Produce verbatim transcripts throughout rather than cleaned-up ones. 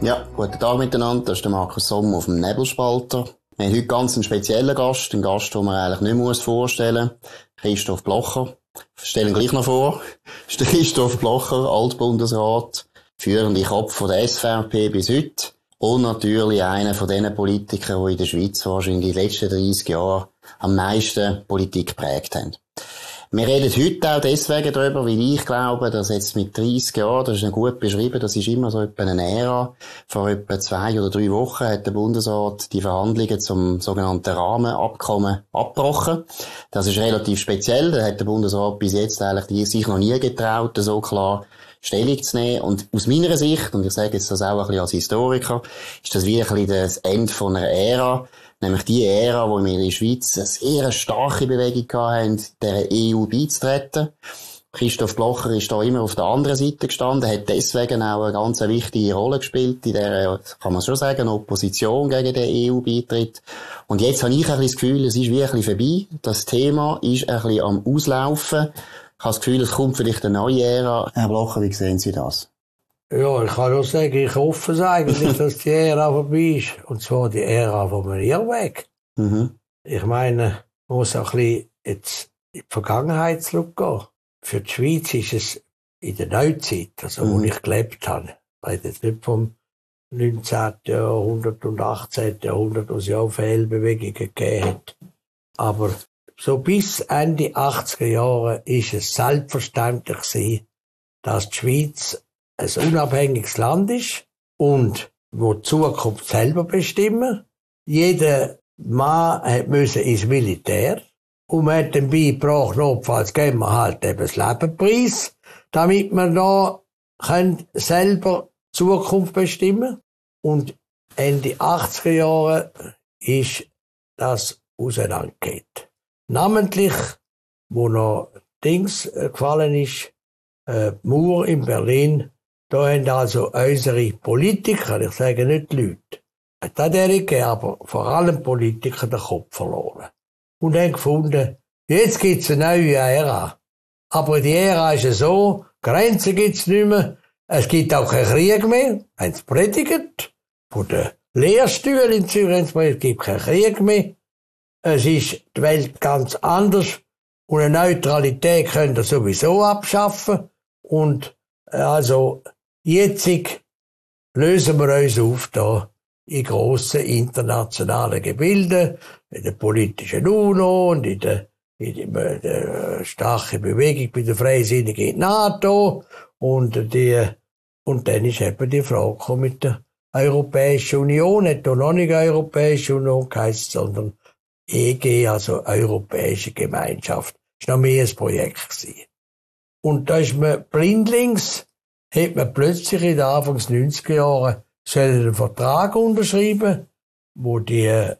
Ja, guten Tag miteinander. Das ist der Markus Sommer auf dem Nebelspalter. Wir haben heute ganz einen speziellen Gast, einen Gast, den man eigentlich nicht vorstellen muss. Christoph Blocher. Ich stelle ihn gleich noch vor. Das ist der Christoph Blocher, Altbundesrat, führende Kopf von der S V P bis heute. Und natürlich einer von den Politikern, die in der Schweiz wahrscheinlich in den letzten dreissig Jahren am meisten Politik geprägt haben. Wir reden heute auch deswegen darüber, weil ich glaube, dass jetzt mit dreissig Jahren, das ist noch gut beschrieben, das ist immer so etwa eine Ära. Vor etwa zwei oder drei Wochen hat der Bundesrat die Verhandlungen zum sogenannten Rahmenabkommen abgebrochen. Das ist relativ speziell. Da hat der Bundesrat bis jetzt eigentlich sich noch nie getraut, so klar Stellung zu nehmen. Und aus meiner Sicht, und ich sage jetzt das auch ein bisschen als Historiker, ist das wie ein bisschen das Ende von einer Ära. Nämlich die Ära, wo wir in der Schweiz eine sehr starke Bewegung hatten, der E U beizutreten. Christoph Blocher ist da immer auf der anderen Seite gestanden, hat deswegen auch eine ganz wichtige Rolle gespielt in der, kann man schon sagen, Opposition gegen den E U-Beitritt. Und jetzt habe ich ein bisschen das Gefühl, es ist wie ein bisschen vorbei. Das Thema ist ein bisschen am Auslaufen. Ich habe das Gefühl, es kommt vielleicht eine neue Ära. Herr Blocher, wie sehen Sie das? Ja, ich kann nur sagen, ich hoffe es eigentlich, dass die Ära vorbei ist. Und zwar die Ära vom Irrweg. Mhm. Ich meine, man muss auch ein bisschen jetzt in die Vergangenheit zurückgehen. Für die Schweiz ist es in der Neuzeit, also mhm. wo ich gelebt habe. Ich rede jetzt nicht vom neunzehnten. Jahrhundert und achtzehnten. Jahrhundert, wo es ja auch Fehlbewegungen gegeben hat. Aber so bis Ende achtziger Jahre ist es selbstverständlich gewesen, dass die Schweiz ein unabhängiges Land ist und wo die Zukunft selber bestimmen. Jeder Mann musste ins Militär und man hat dann beigebracht, notfalls geben wir halt eben das Lebenpreis, damit wir da können selber die Zukunft bestimmen. Und Ende achtziger Jahre ist das auseinandergegangen. Namentlich, wo noch Dings gefallen ist, äh, die Mauer in Berlin. Da haben also unsere Politiker, ich sage nicht die Leute, da derige, aber vor allem Politiker den Kopf verloren. Und haben gefunden, jetzt gibt's eine neue Ära. Aber die Ära ist ja so, Grenzen gibt's nicht mehr, es gibt auch keinen Krieg mehr, haben sie predigt, von den Lehrstühlen in Zürich, es gibt keinen Krieg mehr, es ist die Welt ganz anders und eine Neutralität könnt ihr sowieso abschaffen und also jetzt lösen wir uns auf da in grossen internationalen Gebilden, in der politischen UNO und in der, in der, der starken Bewegung bei der Freisinnigen NATO und die, und dann ist eben die Frage mit der Europäischen Union, nicht noch nicht Europäische Union geheißen, sondern E G, also Europäische Gemeinschaft. Das war noch mehr ein Projekt gewesen. Und da ist man blindlings, hat man plötzlich in den Anfangs neunziger Jahren einen Vertrag unterschrieben, wo die äh,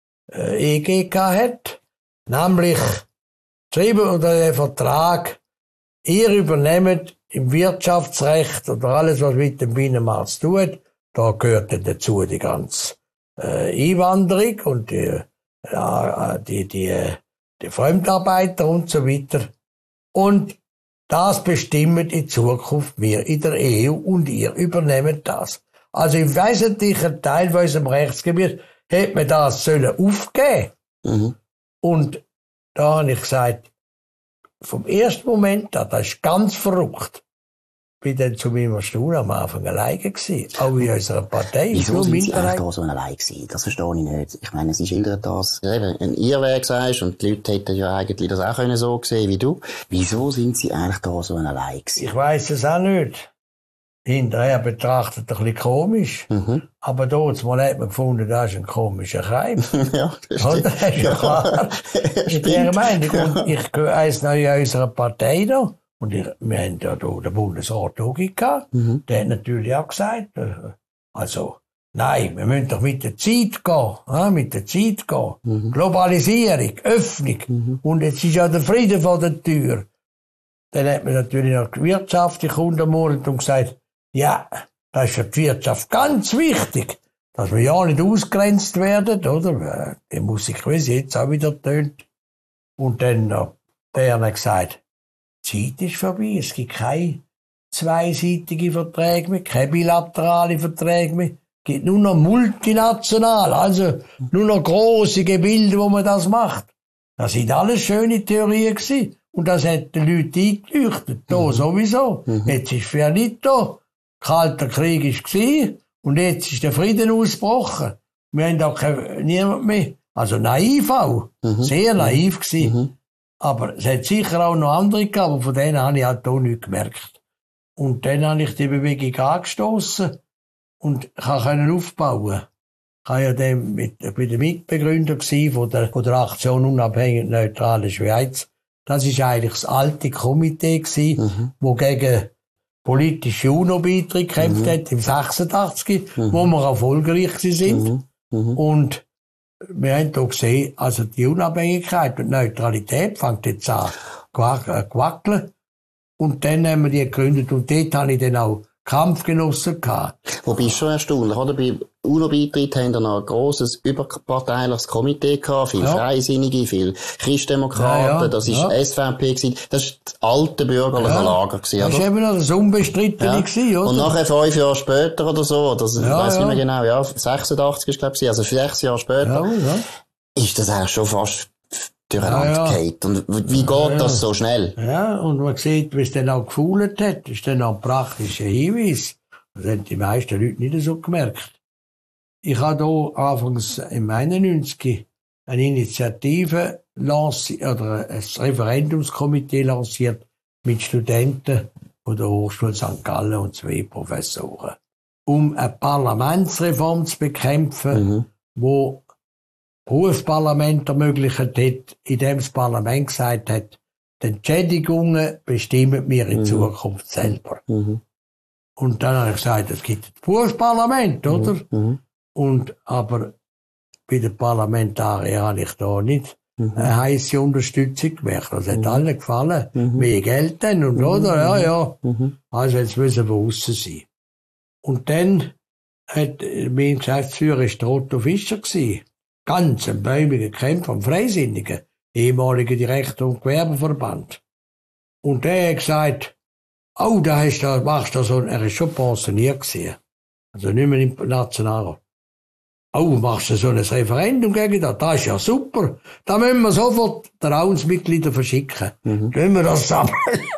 E G hat. Nämlich geschrieben unter dem Vertrag, ihr übernehmt im Wirtschaftsrecht oder alles, was mit dem Binnenmarkt zu tun hat, da gehört dann dazu die ganze äh, Einwanderung und die, äh, die, die, die Fremdarbeiter und so weiter. Und das bestimmt in Zukunft wir in der E U und ihr übernehmt das. Also im wesentlichen Teil von unserem Rechtsgebiet hätte man das sollen aufgeben. Mhm. Und da habe ich gesagt, vom ersten Moment an, das ist ganz verrückt. Ich bin dann zu meinem Erstaunen am Anfang alleine gewesen. Auch in unserer Partei. Wieso sind Sie eigentlich da so alleine gewesen? Das verstehe ich nicht. Ich meine, Sie schildern das, eben, ein Irrweg sagst, und die Leute hätten ja eigentlich das auch können so sehen wie du. Wieso sind Sie eigentlich da so alleine gewesen? Ich weiss es auch nicht. Hinterher betrachtet ein bisschen komisch. Mhm. Aber dort mal hat man gefunden, das ist ein komischer Keim. Ja, das stimmt. Das ist ja klar. Mit dieser Meinung. Und ich weiss noch in unserer Partei da. Und ich, wir haben ja da den Bundesrat auch gehabt. Mhm. Der hat natürlich auch gesagt, äh, also, nein, wir müssen doch mit der Zeit gehen, äh, mit der Zeit gehen. Mhm. Globalisierung, Öffnung. Mhm. Und jetzt ist ja der Frieden vor der Tür. Dann hat man natürlich noch die Wirtschaft untermauert und gesagt, ja, das ist für die Wirtschaft ganz wichtig, dass wir ja nicht ausgrenzt werden, oder? Die Musik, wie sie jetzt auch wieder tönt. Und dann, äh, der hat gesagt, die Zeit ist vorbei, es gibt keine zweiseitige Verträge mehr, keine bilaterale Verträge mehr. Es gibt nur noch multinational, also nur noch grosse Gebilde, wo man das macht. Das sind alles schöne Theorien gewesen. Und das hat die Leute eingeleuchtet. Da mhm. sowieso. Mhm. Jetzt ist finito. Kalter Krieg war und jetzt ist der Frieden ausgebrochen. Wir haben auch kein, niemand mehr. Also naiv auch. Mhm. Sehr naiv gewesen. Mhm. Aber es hat sicher auch noch andere gegeben, aber von denen habe ich halt auch nichts gemerkt. Und dann habe ich die Bewegung angestoßen und konnte aufbauen. Ich war ja dann mit, ich bin der Mitbegründer von der, von der Aktion Unabhängig Neutrale Schweiz. Das war eigentlich das alte Komitee, mhm. wo gegen politische UNO-Beiträge gekämpft mhm. hat, im sechsundachtzig, mhm. wo wir erfolgreich sind. Mhm. Mhm. Und wir haben hier gesehen, also die Unabhängigkeit und Neutralität fängt jetzt an zu wackeln. Und dann haben wir die gegründet und dort habe ich dann auch Kampfgenossen gehabt. Wobei ist schon erstaunlich, oder? Bei UNO-Beitritt haben wir noch ein grosses, überparteiliches Komitee gehabt, viele ja. Freisinnige, viele Christdemokraten, ja, ja, das war ja. S V P gewesen, das war das alte bürgerliche ja. Lager gewesen, oder? Das war eben noch das Unbestrittene ja. gewesen, oder? Und nachher fünf Jahre später oder so, oder ich ja, weiss ja. nicht mehr genau, ja, sechsundachtzig ist, glaube ich, also sechs Jahre später, ja, ja. ist das eigentlich schon fast durcheinander ja, ja. geht. Und wie geht ja, ja. das so schnell? Ja, und man sieht, wie es dann auch gefühlt hat, ist dann auch ein praktischer Hinweis. Das haben die meisten Leute nicht so gemerkt. Ich habe hier anfangs im einundneunzig eine Initiative lanciert, oder ein Referendumskomitee lanciert mit Studenten von der Hochschule Sankt Gallen und zwei Professoren, um eine Parlamentsreform zu bekämpfen, mhm. wo Berufsparlament ermöglicht hat, indem das Parlament gesagt hat, die Entschädigungen bestimmen wir in mhm. Zukunft selber. Mhm. Und dann habe ich gesagt, es gibt das Berufsparlament, oder? Mhm. Und, aber bei den Parlamentariern habe ich da nicht mhm. eine heisse Unterstützung gemerkt. Das hat mhm. allen gefallen. Mhm. Mehr Geld denn, und, mhm. oder? Ja, ja. Mhm. Also jetzt müssen wir aussen sein. Und dann hat mein Geschäftsführer ist der Otto Fischer gewesen. Ganz ein bäumiger Kämpfer, ein Freisinniger, ehemaliger Direktor und Gewerbeverband. Und der hat gesagt, oh, da hast du, machst du so, er ist schon pensioniert gewesen. Also nicht mehr im Nationalrat. Oh, machst du so ein Referendum gegen das? Das ist ja super. Da müssen wir sofort die Ratsmitglieder verschicken. Mhm. Können wir das sammeln?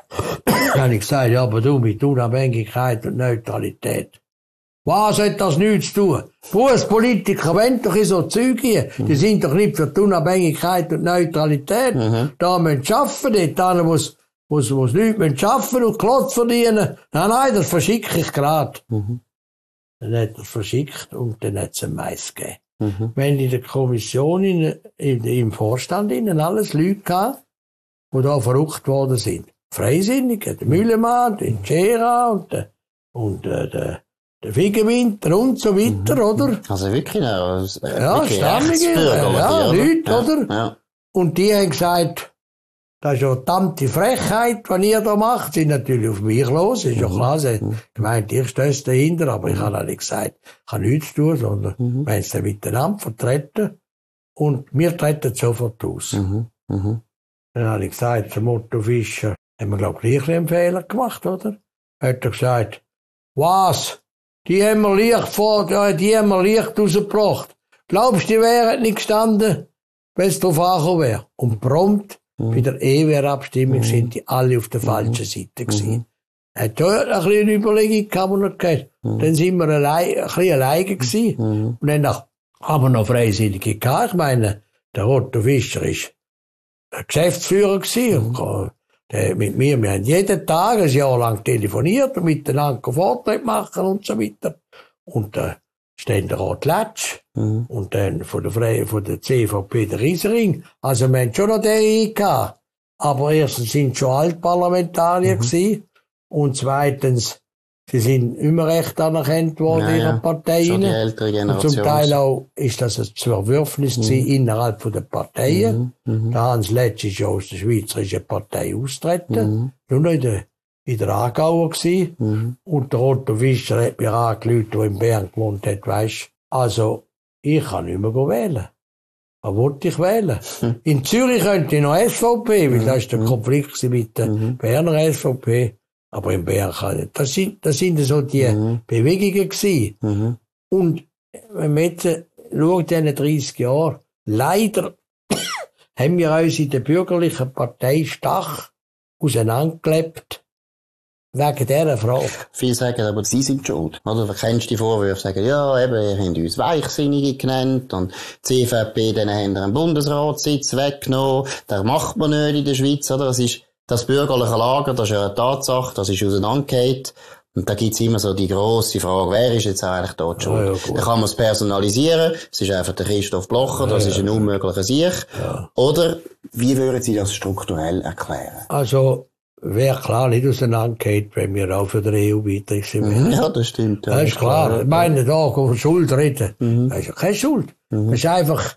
Dann habe ich gesagt, ja, aber du mit Unabhängigkeit und Neutralität. Was hat das nichts zu tun? Berufspolitiker wollen doch in so Zeug hier. Die sind doch nicht für die Unabhängigkeit und Neutralität. Mhm. Da müssen sie arbeiten, dort muss, muss, muss Leute müssen arbeiten und Klotz verdienen. Nein, nein, das verschicke ich gerade. Mhm. Dann hat er es verschickt und dann hat es ein Mais gegeben. Mhm. Wenn in der Kommission, in, in, im Vorstand innen alles Leute gehabt, die da verrückt worden sind. Freisinnige, der Müllemann, der Gera und der, und äh, der, der Wiegenwinter und so weiter, mhm. oder? Also wirklich, ja, ja Stammige, ja, Leute, ja, oder? Ja. Und die haben gesagt, das ist ja eine verdammte Frechheit, was ihr da macht. Sie sind natürlich auf mich los, ist ja klar. Sie haben gemeint, ich stehe dahinter, aber ich habe auch nicht gesagt, ich habe nichts zu tun, sondern mhm. wir haben es dann miteinander vertreten und wir treten sofort aus. Mhm. Mhm. Dann habe ich gesagt, zum Otto Fischer, haben wir, glaube ich, gleich einen Fehler gemacht, oder? Hat er gesagt, was? Die haben wir Licht vor, die haben wir Licht rausgebracht. Glaubst du, die wären nicht gestanden, wenn es drauf angekommen wäre? Und prompt, mhm. bei der E W R-Abstimmung, mhm. sind die alle auf der falschen Seite gewesen. Mhm. Er hat dort ein bisschen eine Überlegung gehabt, und gesagt, mhm. dann sind wir allein, ein bisschen alleine gewesen. Mhm. Und dann haben wir noch Freisinnige gehabt. Ich meine, der Otto Fischer ist ein Geschäftsführer gewesen. Mhm. Und, Der, mit mir, wir haben jeden Tag ein Jahr lang telefoniert und miteinander Vorträge machen und so weiter. Und der äh, Ständerat Latsch mhm. und dann von der, Fre von der C V P der Riesering. Also wir haben schon noch den gehabt. Aber erstens sind schon Altparlamentarier mhm. gewesen und zweitens, sie sind immer recht anerkannt worden ja, in ihren ja. Parteien. Und zum Teil auch ist das ein Zerwürfnis mhm. innerhalb der Parteien. Mhm. Mhm. Der Hans Letsch ist ja aus der Schweizerischen Partei austreten. Mhm. Nur noch in der, in der Aargauer gewesen. Mhm. Und der Otto Fischer hat mir angerufen, der in Bern gewohnt hat, weisst. Also, ich kann nicht mehr wählen. Was wollte ich wählen? Mhm. In Zürich könnte ich noch S V P, weil mhm. da ist der Konflikt mit der mhm. Berner S V P. Aber im Berg, das sind, das sind so die mhm. Bewegungen gewesen. Mhm. Und wenn man jetzt schaut, in diesen dreissig Jahren, leider haben wir uns in der bürgerlichen Partei stark auseinandergelebt wegen dieser Frage. Viele sagen aber, sie sind schuld. Oder du kennst die Vorwürfe, sagen, ja, eben, ihr habt uns Weichsinnige genannt und die C V P, denen haben einen Bundesratssitz weggenommen. Das macht man nicht in der Schweiz, oder? Das ist das bürgerliche Lager, das ist ja eine Tatsache, das ist auseinandergefallen. Und da gibt's immer so die grosse Frage, wer ist jetzt eigentlich dort schuld? Ja, ja, da kann man es personalisieren, es ist einfach der Christoph Blocher, das ja, ist ein unmöglicher Sieg. Ja. Oder, wie würden Sie das strukturell erklären? Also, wäre klar nicht auseinandergefallen, wenn wir auch für die E U beitreten sind. Ja, das stimmt. Ja, das ist klar. klar. Ich meine, da über Schuld reden, mhm. das ist ja keine Schuld. Mhm. Das ist einfach,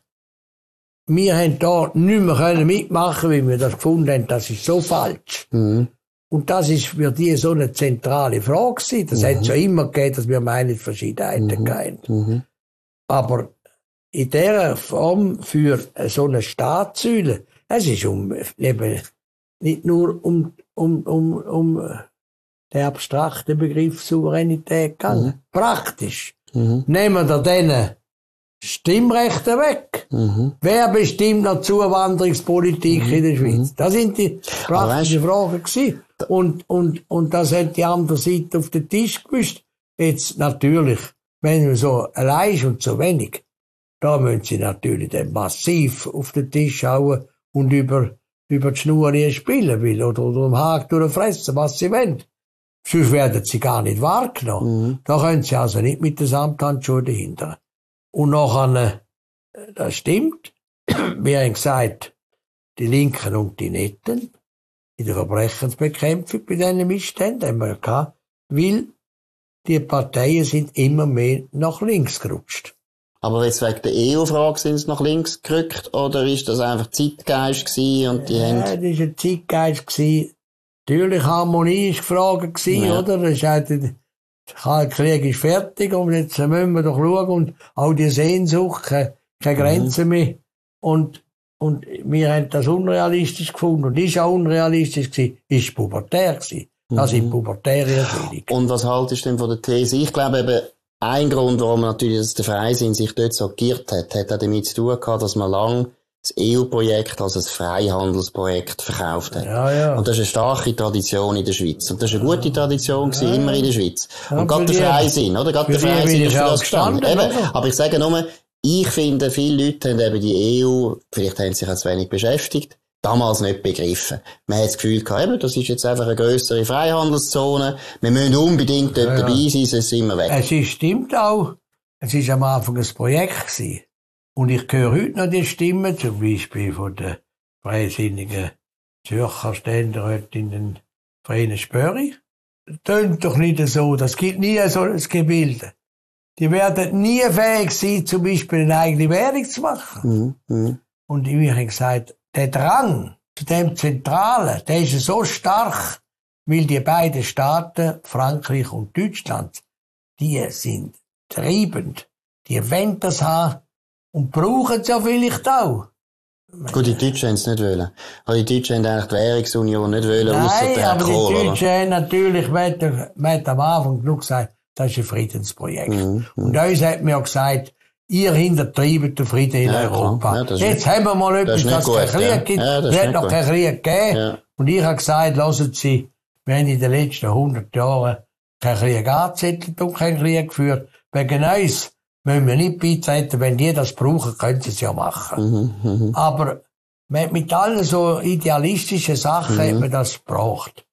wir haben da nicht mehr mitmachen können, weil wir das gefunden haben, das ist so falsch. Mhm. Und das ist für die so eine zentrale Frage gewesen. Das mhm. hat es ja immer gegeben, dass wir Meinungsverschiedenheiten mhm. hatten. Mhm. Aber in dieser Form für so eine Staatssäule, es ist um, eben, nicht nur um, um, um, um den abstrakten Begriff Souveränität gegangen. Mhm. Praktisch. Mhm. Nehmen wir denen Stimmrechte weg. Mhm. Wer bestimmt noch Zuwanderungspolitik mhm. in der Schweiz? Das sind die praktischen Fragen gewesen. Und, und, und das hat die andere Seite auf den Tisch gewusst. Jetzt natürlich, wenn man so allein ist und so wenig, da müssen sie natürlich dann massiv auf den Tisch hauen und über, über die Schnur spielen will oder, oder im Haken durchfressen, was sie wollen. Sonst werden sie gar nicht wahrgenommen. Mhm. Da können sie also nicht mit den Samthandschuhen dahinter. Und nachher, das stimmt, wir haben gesagt, die Linken und die Netten, in der Verbrechensbekämpfung bei diesen Missständen haben wir gehabt, weil die Parteien sind immer mehr nach links gerutscht. Aber jetzt wegen der E U-Frage sind sie nach links gerückt, oder ist das einfach Zeitgeist gewesen und die ja, haben... Ja, das war ein Zeitgeist gewesen. Natürlich Harmonie ist gefragt gewesen, ja. oder? Das ist halt, der Kalte Krieg ist fertig und jetzt müssen wir doch schauen und auch die Sehnsucht, keine, keine Grenzen mhm. mehr. Und Und wir haben das unrealistisch gefunden. Und ist auch unrealistisch gewesen. Ist pubertär gewesen. Das sind pubertäre Erscheinungen. Und was haltest du denn von der These? Ich glaube eben, ein Grund, warum natürlich der Freisinn sich dort so geirrt hat, hat auch damit zu tun gehabt, dass man lang das E U-Projekt als ein Freihandelsprojekt verkauft hat. Ja, ja. Und das ist eine starke Tradition in der Schweiz. Und das ist eine gute Tradition gewesen, ja, immer in der Schweiz. Ja, und gerade der Freisinn, oder? Gerade der Freisinn ist für das gestanden. Eben. Aber ich sage nur, ich finde, viele Leute haben eben die E U, vielleicht haben sie sich auch zu wenig beschäftigt, damals nicht begriffen. Man hat das Gefühl gehabt, eben, das ist jetzt einfach eine grössere Freihandelszone, wir müssen unbedingt dort ja, ja. dabei sein, sonst sind wir weg. Es ist, stimmt auch, es war am Anfang ein Projekt gewesen. Und ich höre heute noch die Stimmen, zum Beispiel von der freisinnigen Zürcher Ständerätin Vreni Spöri. Das tönt doch nicht so, das gibt nie so ein Gebilde. Die werden nie fähig sein, zum Beispiel eine eigene Währung zu machen. Mhm. Und ich habe gesagt, der Drang zu dem Zentralen, der ist so stark, weil die beiden Staaten, Frankreich und Deutschland, die sind treibend. Die wollen das haben und brauchen es ja vielleicht auch. Gut, die Deutschen haben es nicht wollen. Also die Deutschen haben eigentlich die Währungsunion nicht wollen, ausser der aber Kohl, die Deutschen haben natürlich, man hat am Anfang genug gesagt, das ist ein Friedensprojekt. Mhm, und uns hat man ja gesagt, ihr hintertreibt den Frieden in ja, Europa. Ja, Jetzt nicht, haben wir mal etwas, dass es keinen Krieg ja. gibt. Ja, es hat noch keinen Krieg gegeben. Ja. Und ich habe gesagt, lassen Sie, wir haben in den letzten hundert Jahren keinen Krieg angezettelt und keinen Krieg geführt. Wegen uns müssen wir nicht beitreten. Wenn die das brauchen, können sie es ja machen. Mhm, mhm. Aber mit allen so idealistischen Sachen mhm. hat man das gebraucht.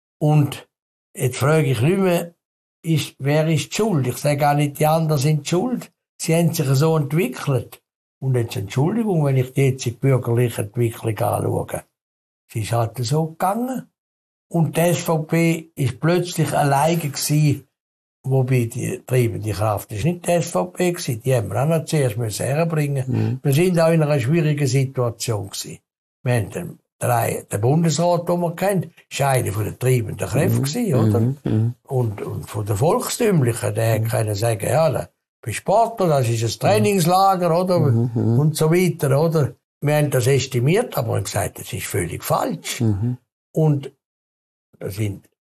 Und jetzt frage ich nicht mehr, ist, wer ist die Schuld? Ich sage auch nicht, die anderen sind die Schuld. Sie haben sich so entwickelt. Und jetzt Entschuldigung, wenn ich jetzt die bürgerliche Entwicklung anschaue. Sie ist halt so gegangen. Und die S V P ist plötzlich alleine gewesen, wobei die treibende Kraft ist nicht die S V P gewesen. Die haben wir auch noch zuerst müssen herbringen. Mhm. Wir sind auch in einer schwierigen Situation gewesen. Wir haben den, den Bundesrat, den wir kennen, ist einer von den treibenden Kräften gewesen, oder? Mhm. Und, und von den Volkstümlichen, der mhm. können sagen, ja, da bist Sportler, das ist ein Trainingslager, oder? Mhm. Und so weiter, oder? Wir haben das estimiert, aber haben gesagt, das ist völlig falsch. Mhm. Und da sind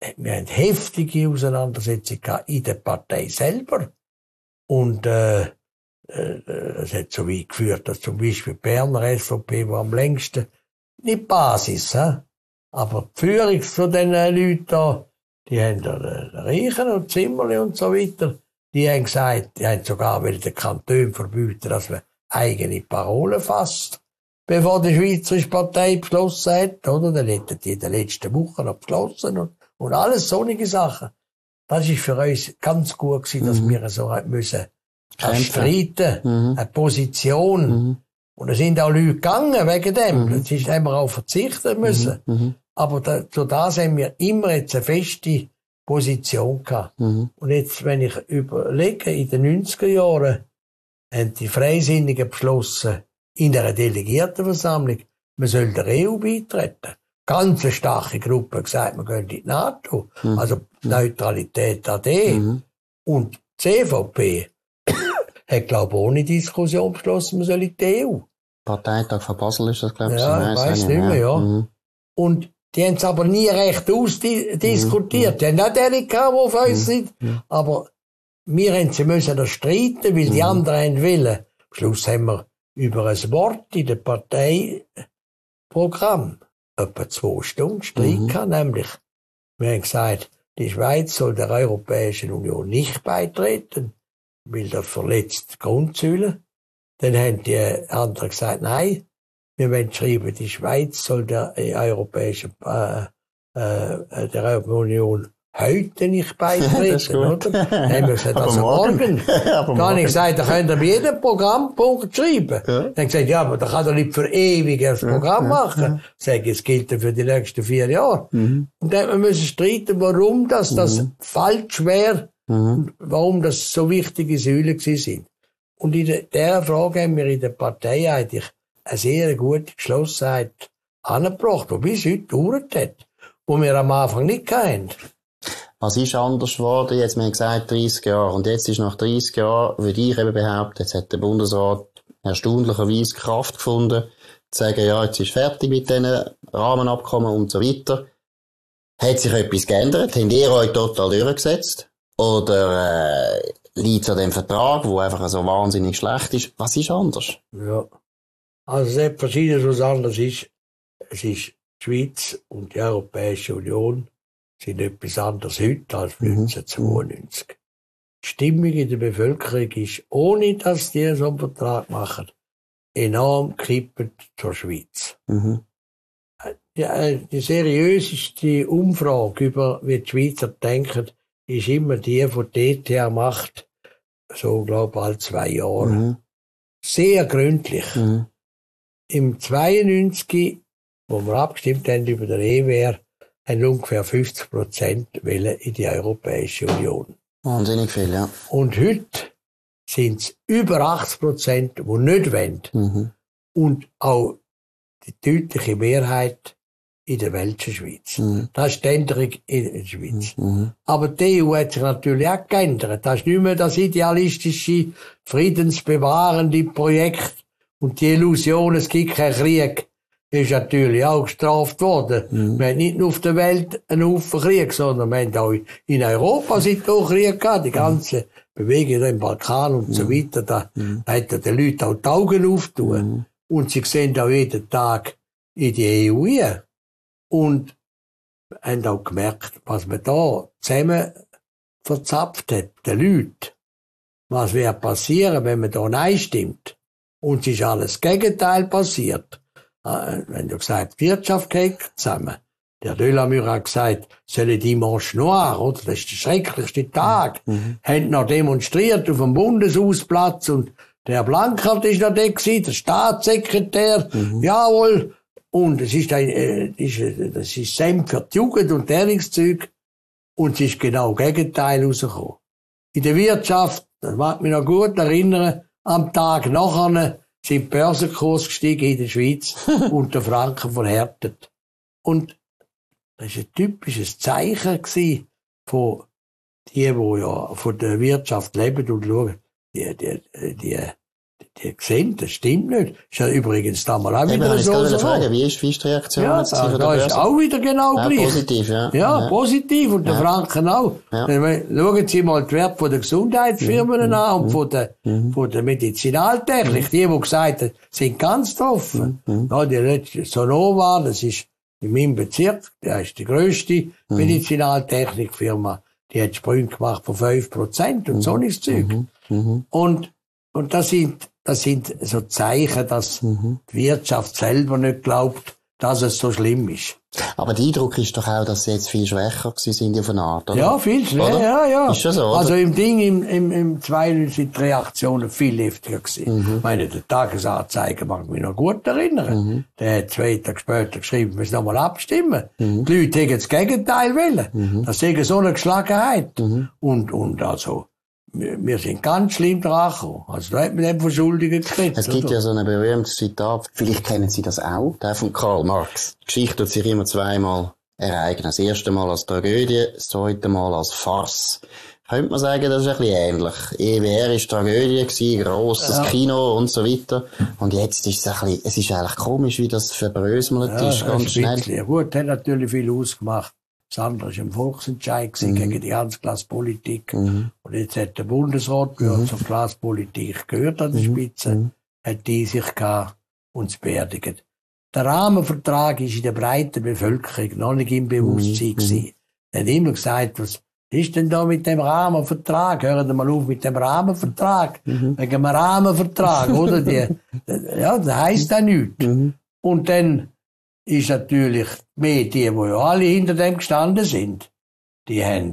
wir haben heftige Auseinandersetzungen in der Partei selber. Und äh, äh, es hat so weit geführt, dass zum Beispiel die Berner S V P, die am längsten, nicht die Basis, he? Aber die Führung von diesen Leuten da, die haben da den Reichen und Zimmerli und so weiter, die haben gesagt, die haben sogar den Kanton verbieten, dass man eigene Parolen fasst, bevor die Schweizerische Partei beschlossen hat, oder? Dann hätten die in den letzten Wochen noch beschlossen und, und alles solche Sachen. Das ist für uns ganz gut gewesen, dass mhm. wir so müssen streiten, mhm. eine Position. Mhm. Und es sind auch Leute gegangen wegen dem. Mhm. Das ist, haben wir auch verzichten müssen. Mhm. Aber da, zu das haben wir immer jetzt eine feste Position gehabt. Mhm. Und jetzt, wenn ich überlege, in den neunziger Jahren haben die Freisinnigen beschlossen, in einer Delegiertenversammlung, man soll der E U beitreten. Ganz eine starke Gruppe gesagt, wir gehen in die NATO. Mhm. Also Neutralität A D. Mhm. Und die C V P hat, glaube ich, ohne Diskussion beschlossen, man soll in die E U. Parteitag von Basel ist das, glaube ich. Ja, ich weiss nicht mehr, ja. Mhm. Und die haben es aber nie recht ausdiskutiert. Mhm. Die haben auch die gehabt, die auf uns sind. Mhm. Aber wir haben sie müssen da streiten, weil mhm. die anderen haben wollen. Am Schluss haben wir über ein Wort in dem Parteiprogramm etwa zwei Stunden Streit mhm. gehabt, nämlich, wir haben gesagt, die Schweiz soll der Europäischen Union nicht beitreten, weil das verletzt die Grundsäule. Dann haben die anderen gesagt, nein, wir wollen schreiben, die Schweiz soll der Europäischen äh, äh, der Europäischen Union heute nicht beitreten, oder? Dann haben wir gesagt, also morgen. Dann habe ich gesagt, da könnt ihr bei jedem Programmpunkt schreiben. Ja. Dann habe ich gesagt, ja, aber da kann doch nicht für ewig ein Programm machen. Ja. Sag, es gilt für die nächsten vier Jahre. Mhm. Und dann haben wir müssen streiten, warum das, das mhm. falsch wäre mhm. und warum das so wichtige Säulen gewesen sind. Und in dieser Frage haben wir in der Partei eigentlich eine sehr gute Geschlossenheit angebracht, die bis heute gedauert hat, wo wir am Anfang nicht hatten. Was ist anders geworden? Jetzt, wir haben gesagt, dreißig Jahre. Und jetzt ist nach dreißig Jahren, würde ich eben behaupten, jetzt hat der Bundesrat erstaunlicherweise Kraft gefunden, zu sagen, ja, jetzt ist fertig mit diesen Rahmenabkommen und so weiter. Hat sich etwas geändert? Habt ihr euch total durchgesetzt? Oder äh, liegt es an dem Vertrag, der einfach so wahnsinnig schlecht ist? Was ist anders? Ja, also selbstverständlich, was anders ist, es ist die Schweiz und die Europäische Union sind etwas anderes heute als neunzehnhundertzweiundneunzig. Die Stimmung in der Bevölkerung ist, ohne dass die so einen Vertrag machen, enorm kippend zur Schweiz. Mhm. Die, die seriöseste Umfrage über, wie die Schweizer denken, ist immer die, von D T H macht, so, glaube ich, alle zwei Jahre. Mhm. Sehr gründlich. Mhm. Im zweiundneunzig, wo wir abgestimmt haben über den E W R, haben ungefähr fünfzig Prozent wollen in die Europäische Union. Wahnsinnig viel, ja. Und heute sind es über achtzig Prozent, die nicht wollen. Mhm. Und auch die deutliche Mehrheit in der welchen Schweiz. Mhm. Das ist die Änderung in der Schweiz. Mhm. Aber die E U hat sich natürlich auch geändert. Das ist nicht mehr das idealistische, friedensbewahrende Projekt und die Illusion, es gibt keinen Krieg. Ist natürlich auch gestraft worden. Mhm. Wir haben nicht nur auf der Welt einen Haufen Krieg, sondern wir haben auch in Europa seitdem Krieg gehabt. Die ganze Bewegung im Balkan und mhm. so weiter, da mhm. hat den Leuten auch die Augen auftun. Mhm. Und sie sehen auch jeden Tag in die E U rein. Und haben auch gemerkt, was man da zusammen verzapft hat, den Leuten. Was wird passieren, wenn man da Nein stimmt? Und es ist alles das Gegenteil passiert. Wenn du gesagt, die Wirtschaft geht zusammen. Der Delamure hat gesagt, c'est le dimanche noir, oder? Das ist der schrecklichste Tag. Mhm. Haben noch demonstriert auf dem Bundeshausplatz und der Blankert ist noch da gewesen, der Staatssekretär, mhm. jawohl. Und es ist ein, äh, ist, das ist Senf für die Jugend und Lehrlingszeug. Und es ist genau das Gegenteil rausgekommen. In der Wirtschaft, das mag mich noch gut erinnern, am Tag nachher, sind Börsenkurs gestiegen in der Schweiz und der Franken verhärtet. Und das war ein typisches Zeichen gewesen von die, die ja von der Wirtschaft leben und schauen. Die, die, die die sehen, das stimmt nicht. Ist ja übrigens damals auch Eben, wieder so. Ich so fragen, wie ist, wie ist die Reaktion? Ja, jetzt da, von da ist auch wieder genau ja, gleich. Positiv, ja. Ja, ja. positiv. Und der ja. Franken auch. Ja. Schauen Sie mal den Wert von der Gesundheitsfirmen mhm. an und von der, mhm. von der Medizinaltechnik. Die, die gesagt haben, sind ganz getroffen. Mhm. Ja, die letzte Sonova, das ist in meinem Bezirk, das ist die grösste mhm. Medizinaltechnikfirma. Die hat Sprünge gemacht von fünf Prozent und mhm. so nichts Zeug. Mhm. Mhm. Und, und das sind, das sind so Zeichen, dass mhm. die Wirtschaft selber nicht glaubt, dass es so schlimm ist. Aber der Eindruck ist doch auch, dass sie jetzt viel schwächer gewesen sind auf eine Art, oder? Ja, viel schwächer, ja, ja. Ist das so, oder? Also im Ding, im, im, im zweiundneunzig sind die Reaktionen viel heftiger gewesen. Mhm. Ich meine, der Tagesanzeiger mag mich noch gut erinnern. Mhm. Der hat zwei Tage später geschrieben, wir müssen nochmal abstimmen. Mhm. Die Leute hätten das Gegenteil wollen. Mhm. Das ist so eine Geschlagenheit. Mhm. Und, und also, wir sind ganz schlimm dran gekommen. Also, da hat man dem Verschuldigen gekriegt. Es gibt oder? ja so ein berühmtes Zitat. Vielleicht kennen Sie das auch. Der von Karl Marx. Die Geschichte wird sich immer zweimal ereignen. Das erste Mal als Tragödie, das zweite Mal als Farce. Könnte man sagen, das ist ein bisschen ähnlich. E W R war Tragödie gewesen, grosses ja. Kino und so weiter. Und jetzt ist es ein bisschen, es ist eigentlich komisch, wie das verbröselt ja, ist, ganz schnell. Ja, gut, hat natürlich viel ausgemacht. Das andere war ein Volksentscheid mhm. gegen die ganze Klasspolitik. Mhm. Und jetzt hat der Bundesrat, der mhm. zur Klasspolitik gehört an der Spitze, mhm. hat die sich gehabt und es beerdigt. Der Rahmenvertrag ist in der breiten Bevölkerung noch nicht im Bewusstsein mhm. gewesen. Er hat immer gesagt, was ist denn da mit dem Rahmenvertrag? Hören Sie mal auf mit dem Rahmenvertrag. Mhm. Wegen dem Rahmenvertrag, oder? Die, ja, das heisst ja nichts. Mhm. Und dann ist natürlich die Medien, die ja alle hinter dem gestanden sind, die haben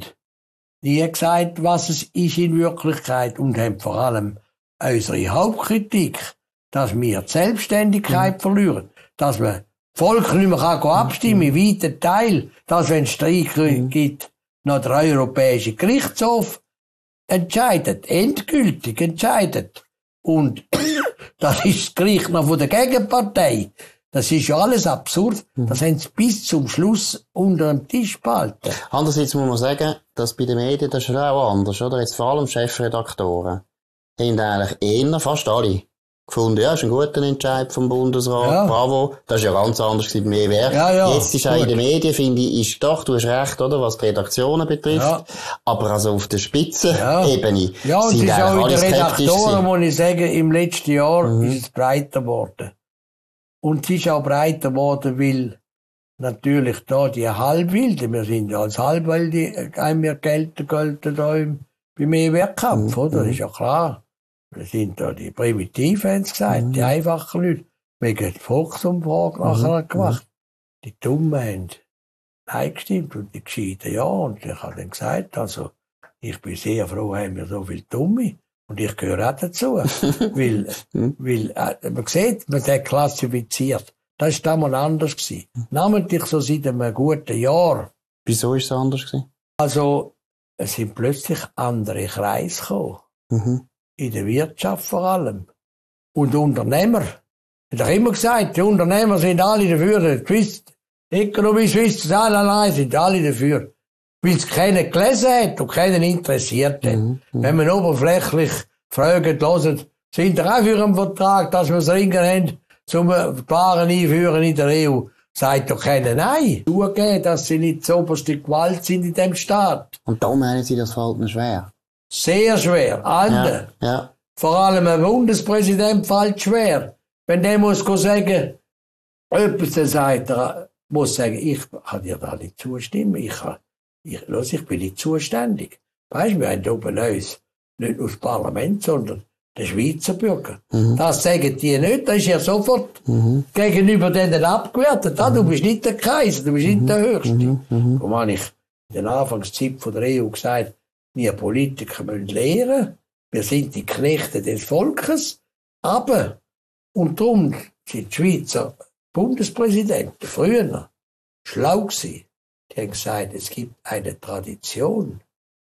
nie gesagt, was es ist in Wirklichkeit und haben vor allem unsere Hauptkritik, dass wir die Selbstständigkeit mhm. verlieren, dass man Volk nicht mehr kann abstimmen kann, in weiten Teil, dass wenn es Streik mhm. gibt, noch der Europäische Gerichtshof entscheidet, endgültig entscheidet. Und das ist das Gericht noch von der Gegenpartei. Das ist ja alles absurd. Das haben sie bis zum Schluss unter dem Tisch behalten. Andererseits muss man sagen, dass bei den Medien das ist auch anders, oder? Jetzt vor allem Chefredaktoren haben eigentlich eher, fast alle, gefunden, ja, ist ein guter Entscheid vom Bundesrat, ja. Bravo. Das ist ja ganz anders gewesen beim E W R. Ja, ja, jetzt ist auch in den Medien, finde ich, ist doch, du hast recht, oder, was die Redaktionen betrifft. Ja. Aber also auf der Spitzenebene ja. ja, und sind es ist auch in den Redaktoren, muss ich sagen, im letzten Jahr mhm. ist es breiter geworden. Und es ist auch breiter geworden, weil natürlich da die Halbwilden, wir sind ja als Halbwilde, haben wir gelten, gelten da im, beim E W R-Kampf, mhm. oder? Das ist ja klar. Wir sind da die Primitiven, haben sie gesagt, mhm. die einfachen Leute. Wegen der Volksumfrage mhm. nachher gemacht. Die Dummen haben Nein gestimmt und die Gescheiten ja. Und ich habe dann gesagt, also, ich bin sehr froh, haben wir so viele Dumme. Und ich gehöre auch dazu. weil, weil, äh, man sieht, man hat klassifiziert. Das war damals anders gewesen. Namentlich so seit einem guten Jahr. Wieso ist es anders gewesen? Also, es sind plötzlich andere Kreise gekommen. Mhm. In der Wirtschaft vor allem. Und Unternehmer. Ich habe immer gesagt, die Unternehmer sind alle dafür. Die Swiss, Economy Swiss, alle sind alle dafür. Weil es keiner gelesen hat und keiner interessiert hat. Mhm. Wenn man oberflächlich fragt, hören, sind ihr auch für einen Vertrag, dass wir es Ringen haben, zum Waren einführen in der E U? Sagt doch keiner nein. Zugeben, dass sie nicht die oberste Gewalt sind in dem Staat. Und da meinen Sie, das fällt mir schwer? Sehr schwer. Allen. Ja, ja. Vor allem ein Bundespräsident fällt schwer. Wenn der muss sagen, etwas, dann sagt er, muss sagen, ich kann dir da nicht zustimmen. Ich, kann, ich, los, ich bin nicht zuständig. Weißt du, wir haben oben uns nicht nur das Parlament, sondern der Schweizer Bürger. Mhm. Das sagen die nicht, das ist ja sofort mhm. gegenüber denen abgewertet. Ah, du bist nicht der Kaiser, du bist nicht der Höchste. Mhm. Mhm. Darum habe ich in der Anfangszeit von der E U gesagt, wir Politiker müssen lehren, wir sind die Knechte des Volkes, aber, und darum sind die Schweizer Bundespräsidenten früher schlau gewesen. Die haben gesagt, es gibt eine Tradition.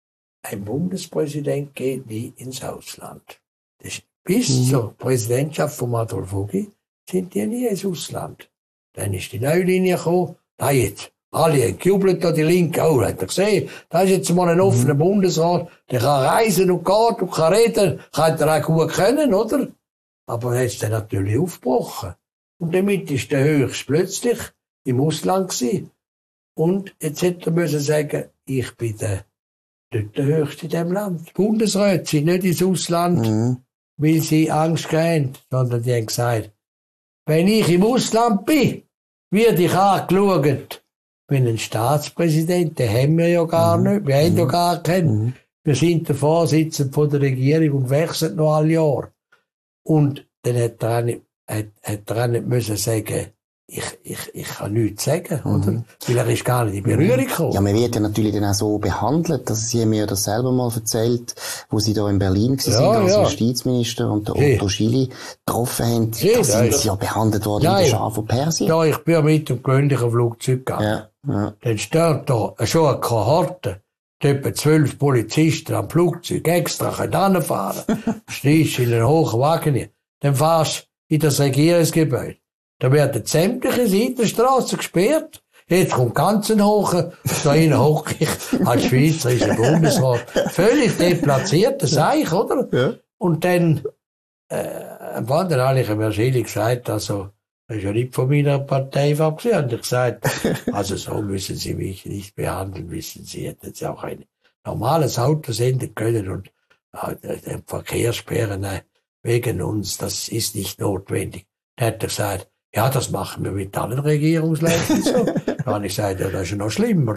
Ein Bundespräsident geht nie ins Ausland. Das bis mhm. zur Präsidentschaft von Adolf Hugi sind die nie ins Ausland. Dann ist die neue Linie gekommen, da jetzt. Alle haben gejubelt, da die Linke, oh, hat er gesehen, da ist jetzt mal ein offener mhm. Bundesrat, der kann reisen und geht und kann reden, kann er auch gut können, oder? Aber er ist dann natürlich aufgebrochen. Und damit ist der Höchst plötzlich im Ausland gewesen. Und jetzt hätte er müssen sagen, ich bin der, nicht der Höchste in diesem Land. Die Bundesräte sind nicht ins Ausland, mhm. weil sie Angst haben, sondern die haben gesagt, wenn ich im Ausland bin, werde ich angeschaut. Wenn ein Staatspräsident, den haben wir ja gar mhm. nicht, wir haben mhm. ja gar keinen. Mhm. Wir sind der Vorsitzende von der Regierung und wechseln noch alle Jahre. Und dann hat er auch nicht, hat, hat er auch nicht müssen sagen, ich, ich, ich kann nichts sagen, oder? Mhm. Weil er ist gar nicht in Berührung gekommen. Ja, man wird ja natürlich dann auch so behandelt, dass Sie mir das selber mal erzählt, wo Sie da in Berlin ja, sind als ja. Justizminister und der Otto hey. Schily getroffen haben. Hey, da sind Sie ja behandelt worden Nein. wie der Schaf von Persien. Ja, ich bin mit dem gewöhnlichen Flugzeug gegangen. Ja. Ja. Dann steht da schon eine Kohorte, etwa zwölf Polizisten am Flugzeug extra hinfahren. Stehst in einen hohen Wagen, dann fahrst du in das Regierungsgebäude. Da werden sämtliche Seitenstraßen gesperrt. Jetzt kommt ganz ein hoher, da innen hocke ich als Schweizerischer Bundesrat. Völlig deplatziert, das sage ich, oder? Ja. Und dann, äh, war dann habe ich ihm Schily gesagt, also, das ist ja nicht von meiner Partei abgesehen. Und ich gesagt, also so müssen Sie mich nicht behandeln, wissen Sie. Hätten Sie auch ein normales Auto senden können und äh, Verkehrssperren äh, wegen uns, das ist nicht notwendig. Dann hat er gesagt, ja, das machen wir mit allen Regierungsleuten so. Dann habe ich gesagt, ja, das ist ja noch schlimmer.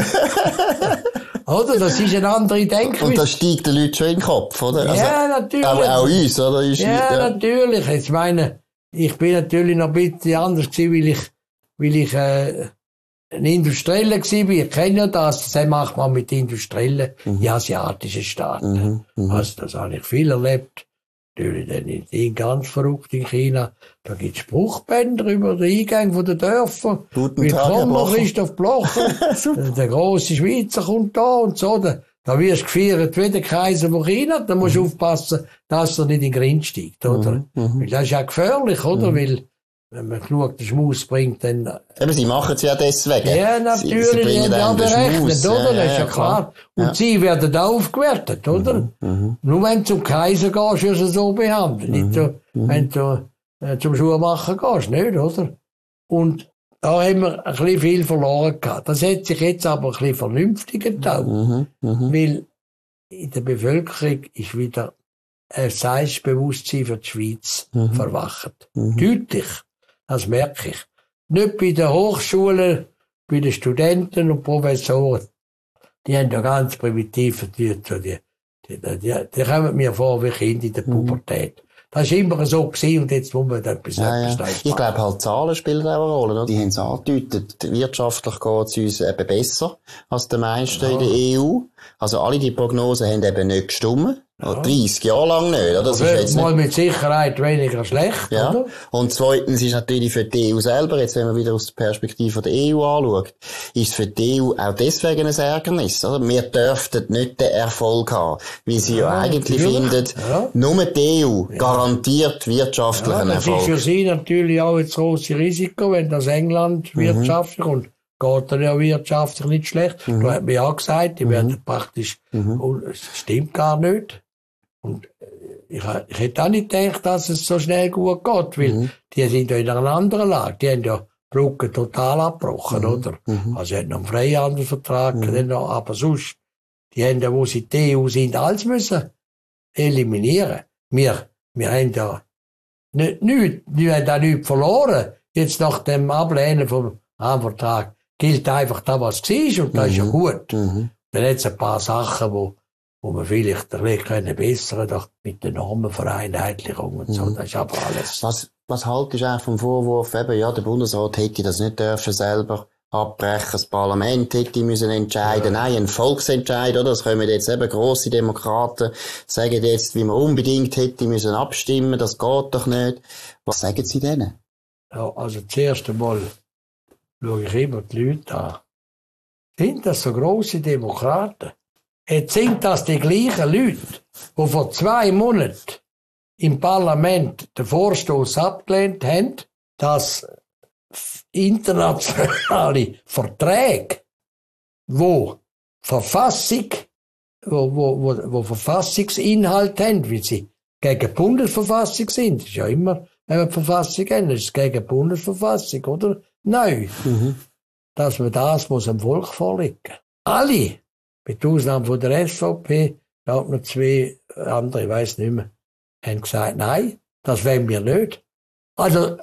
Oder? Das ist eine andere Denkweise. Und das steigt den Leuten schon in den Kopf, oder? Ja, also, natürlich. Aber auch uns, oder? Ist ja, nicht, ja, natürlich. Ich meine, ich bin natürlich noch ein bisschen anders gewesen, weil ich, weil ich, äh, ein Industrieller gewesen bin. Ich kenne ja das. Das macht man mit Industriellen mhm. in asiatischen Staaten. Mhm. Also, das habe ich viel erlebt. Natürlich dann in, in ganz verrückt in China. Da gibt's Spruchbänder über den Eingang von den Dörfern. Willkommen, Christoph Blocher. der, der grosse Schweizer kommt da und so. Da, da wirst du gefeiert wie der Kaiser von China. Da musst du mhm. aufpassen, dass er nicht in den Grind steigt, oder? Mhm. Weil das ist ja gefährlich, oder? Mhm. Weil, wenn man genug den Schmaus bringt, dann... Aber sie machen es ja deswegen. Ja, natürlich, sie, sie haben ja berechnet, oder? Ja, das ist ja klar. Und ja. sie werden auch aufgewertet, oder? Mhm. Mhm. Nur wenn du zum Kaiser gehst, wirst du so behandelt. Mhm. Nicht so, mhm. wenn du äh, zum Schuhmacher gehst, nicht, oder? Und da haben wir ein bisschen viel verloren gehabt. Das hat sich jetzt aber ein bisschen vernünftiger auch. Mhm. Mhm. Weil in der Bevölkerung ist wieder ein Selbstbewusstsein für die Schweiz mhm. verwacht. Mhm. Deutlich. Das merke ich. Nicht bei den Hochschulen, bei den Studenten und Professoren. Die haben ja ganz primitiv verdient. Die, die, die, die kommen mir vor wie Kinder in der Pubertät. Das war immer so gewesen und jetzt muss man etwas ja, ja. Ich glaube halt, Zahlen spielen auch eine Rolle. Oder? Die haben es angedeutet. Wirtschaftlich geht es uns eben besser als den meisten ja. in der E U. Also alle die Prognosen haben eben nicht gestimmt. Ja. dreißig Jahre lang nicht, oder? Das ist jetzt mal mit Sicherheit weniger schlecht, ja. oder? Und zweitens ist natürlich für die E U selber, jetzt wenn man wieder aus der Perspektive der E U anschaut, ist für die E U auch deswegen ein Ärgernis, oder? Wir dürften nicht den Erfolg haben, weil sie ja, ja eigentlich finden, ja. nur die E U garantiert wirtschaftlichen ja, Erfolg. Das ist für sie natürlich auch ein grosses Risiko, wenn das England mhm. wirtschaftlich und geht dann ja wirtschaftlich nicht schlecht. Mhm. Da hat mir ja gesagt, die mhm. werden praktisch, mhm. und es stimmt gar nicht. Und ich, ich hätte auch nicht gedacht, dass es so schnell gut geht, weil mhm. die sind ja in einer anderen Lage. Die haben ja Brücken total abgebrochen, mhm. oder? Mhm. Also, sie hatten noch einen Freihandelsvertrag, mhm. noch, aber sonst, die haben ja, wo sie die E U sind, alles müssen eliminieren. Wir, wir haben ja nicht, nichts, wir haben auch nichts verloren. Jetzt nach dem Ablehnen vom Rahmenvertrag gilt einfach das, was es war, und das mhm. ist ja gut. Mhm. Dann hat es ein paar Sachen, wo wo man vielleicht ein bisschen bessern können, mit der Normenvereinheitlichung und so. Mhm. Das ist aber alles. Was, was haltest du auch vom Vorwurf, eben, ja, der Bundesrat hätte das nicht dürfen selber abbrechen, das Parlament hätte müssen entscheiden, ja. Nein, ein Volksentscheid, oder? Das können jetzt eben grosse Demokraten sagen jetzt, wie man unbedingt hätte müssen abstimmen, das geht doch nicht. Was sagen Sie denen? Ja, also zuerst einmal schaue ich immer die Leute an. Sind das so grosse Demokraten? Jetzt sind das die gleichen Leute, die vor zwei Monaten im Parlament den Vorstoß abgelehnt haben, dass internationale Verträge, wo Verfassung, wo, wo, wo, wo Verfassungsinhalt haben, wie sie gegen die Bundesverfassung sind. Das ist ja immer, wenn wir die Verfassung ändern, ist es gegen die Bundesverfassung, oder? Nein. Mhm. Dass man das muss dem Volk vorlegen. Alle, mit Ausnahme von der S V P, da hat noch zwei andere, ich weiss nicht mehr, haben gesagt, nein, das wollen wir nicht. Also,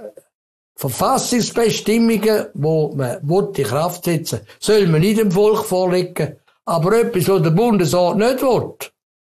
Verfassungsbestimmungen, wo man in Kraft setzen will, soll man nicht dem Volk vorlegen. Aber etwas, was der Bundesrat nicht will,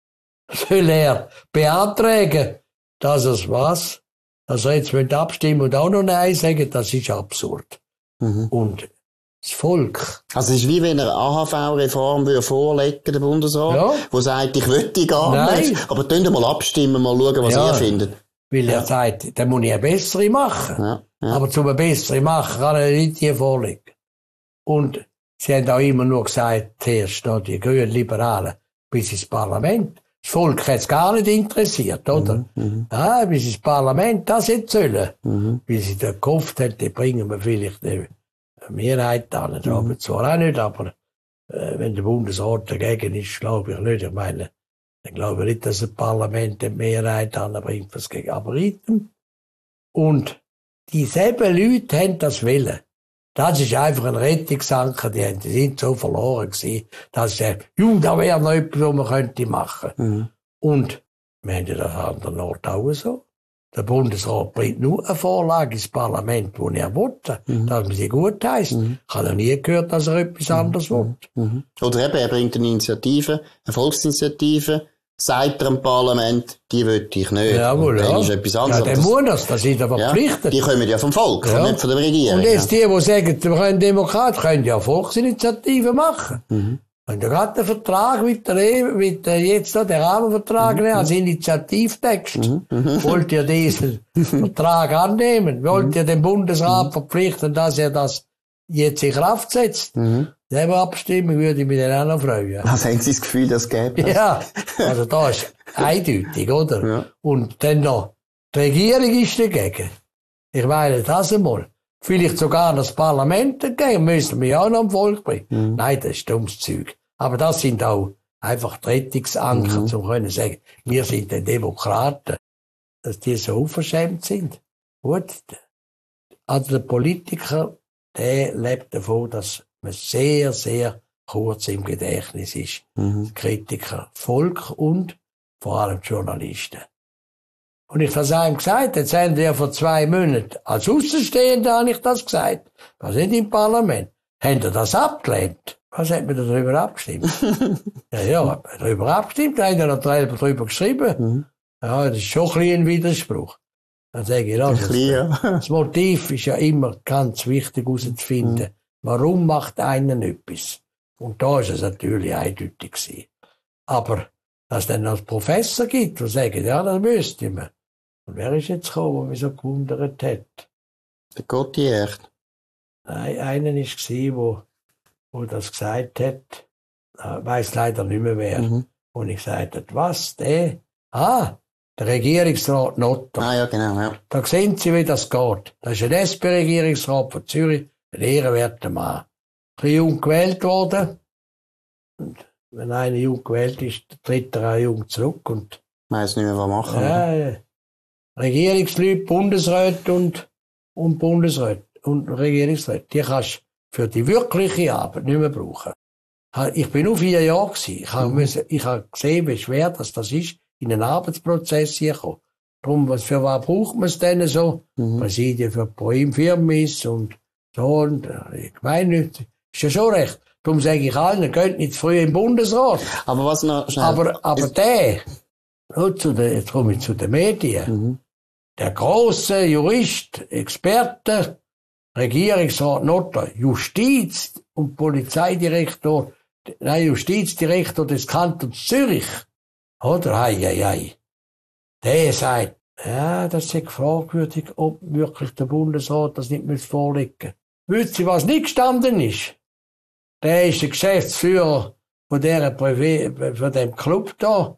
soll er beantragen, dass er es was, dass er jetzt abstimmen und auch noch Nein sagen, das ist absurd. Mhm. Und das Volk. Also es ist wie wenn er eine A H V-Reform vorlegen der Bundesrat, ja. Wo sagt, ich will die gar Nein. nicht, aber könnt ihr mal abstimmen, mal schauen, was ja. ihr findet. Weil ja. er sagt, dann muss ich eine bessere machen. Ja. Ja. Aber zum eine bessere machen kann er nicht die vorlegen. Und sie haben auch immer nur gesagt, zuerst noch die grünen Liberalen bis ins Parlament. Das Volk hat es gar nicht interessiert, oder? Mhm. Ah, bis ins Parlament, das hätte sollen. Mhm. Weil sie da gehofft haben, die bringen wir vielleicht eine Mehrheit an. Mhm. Aber zwar auch nicht, aber äh, wenn der Bundesrat dagegen ist, glaube ich nicht. Ich meine, ich glaube nicht, dass das Parlament eine Mehrheit anbringt, was gegen Abreiten. Und dieselben Leute haben das wollen. Das ist einfach ein Rettungsanker, die, die sind so verloren gewesen, dass sie sagen, ja, da wäre noch etwas, was man könnte machen. Mhm. Und wir haben ja das an der Nord auch so. Der Bundesrat bringt nur eine Vorlage ins Parlament, die er will, mhm. dass man sie gut heisst. Mhm. Ich habe noch nie gehört, dass er etwas anderes will. Mhm. Oder eben, er bringt eine Initiative, eine Volksinitiative, sagt er im Parlament, die will ich nicht. Jawohl, dann ja. ist etwas anderes. Ja, der muss das, das ist aber verpflichtet. Ja, die kommen ja vom Volk, ja. nicht von der Regierung. Und jetzt die, die sagen, wir können Demokrat, können ja Volksinitiativen machen. Mhm. Und da hat der Vertrag mit der, mit der jetzt da, der Rahmenvertrag, mhm. als Initiativtext. Mhm. Mhm. Wollt ihr diesen Vertrag annehmen? Wollt mhm. ihr den Bundesrat mhm. verpflichten, dass er das jetzt in Kraft setzt? Mhm. Selber abstimmen würde ich mich dann auch noch freuen. Also haben Sie das Gefühl, das gäbe es? Ja, also da ist eindeutig, oder? Ja. Und dann noch, die Regierung ist dagegen. Ich meine, das einmal. Vielleicht sogar das Parlament dagegen, müssen wir auch noch am Volk bringen. Mhm. Nein, das ist dummes Zeug. Aber das sind auch einfach die Rettungsanker, mhm. um können sagen, wir sind die Demokraten, dass die so unverschämt sind. Gut. Also der Politiker, der lebt davon, dass man sehr, sehr kurz im Gedächtnis ist. Mhm. Kritiker, Volk und vor allem Journalisten. Und ich habe es einem gesagt, jetzt haben die ja vor zwei Monaten, als Außenstehender habe ich das gesagt, was nicht im Parlament, haben die das abgelehnt. Was hat man da darüber abgestimmt? ja, ja, hat man darüber abgestimmt, da haben die noch darüber geschrieben. Mhm. Ja, das ist schon ein bisschen ein Widerspruch. Dann sage ich, ja, das, ja. das Motiv ist ja immer ganz wichtig herauszufinden. Mhm. Warum macht einer etwas? Und da ist es natürlich eindeutig gewesen. Aber, dass es dann noch einen Professor gibt, der sagt, ja, das müsste man. Und wer ist jetzt gekommen, der mich so gewundert hat? Der Gautier. Nein, einer war es, der, der das gesagt hat. Ich weiss leider nicht mehr wer. Mhm. Und ich gesagt habe, was, der? Ah, der Regierungsrat Notter. Ah, ja, genau, ja. Da sehen Sie, wie das geht. Das ist ein S P-Regierungsrat von Zürich. Ein ehrenwerter Mann. Ein bisschen jung gewählt worden. Und wenn einer jung gewählt ist, tritt er auch jung zurück. Und weiss nicht mehr, was machen. Ja, ja. Regierungsleute, Bundesräte und, und Bundesräte und Regierungsräte, die kannst du für die wirkliche Arbeit nicht mehr brauchen. Ich bin nur vier Jahre gewesen. Ich habe, müssen, ich habe gesehen, wie schwer das, das ist, in einen Arbeitsprozess hier zu kommen. Darum, was, für was braucht man es denn so? Mhm. Präsidien für Firmen ist und so, und ich meine, ist ja schon recht. Darum sage ich allen, geht nicht zu früh im Bundesrat. Aber was noch schnell? Aber, aber der, nur zu den, jetzt komme ich zu den Medien, mhm. der grosse Jurist, Experte, Regierungsrat Notter, Justiz- und Polizeidirektor, nein, Justizdirektor des Kantons Zürich, oder? Hei, hei, hei. Der sagt, ja, das ist fragwürdig, ob wirklich der Bundesrat das nicht vorlegen müsste. Wisst ihr, was nicht gestanden ist? Der ist der Geschäftsführer von, der Privé, von dem Club da,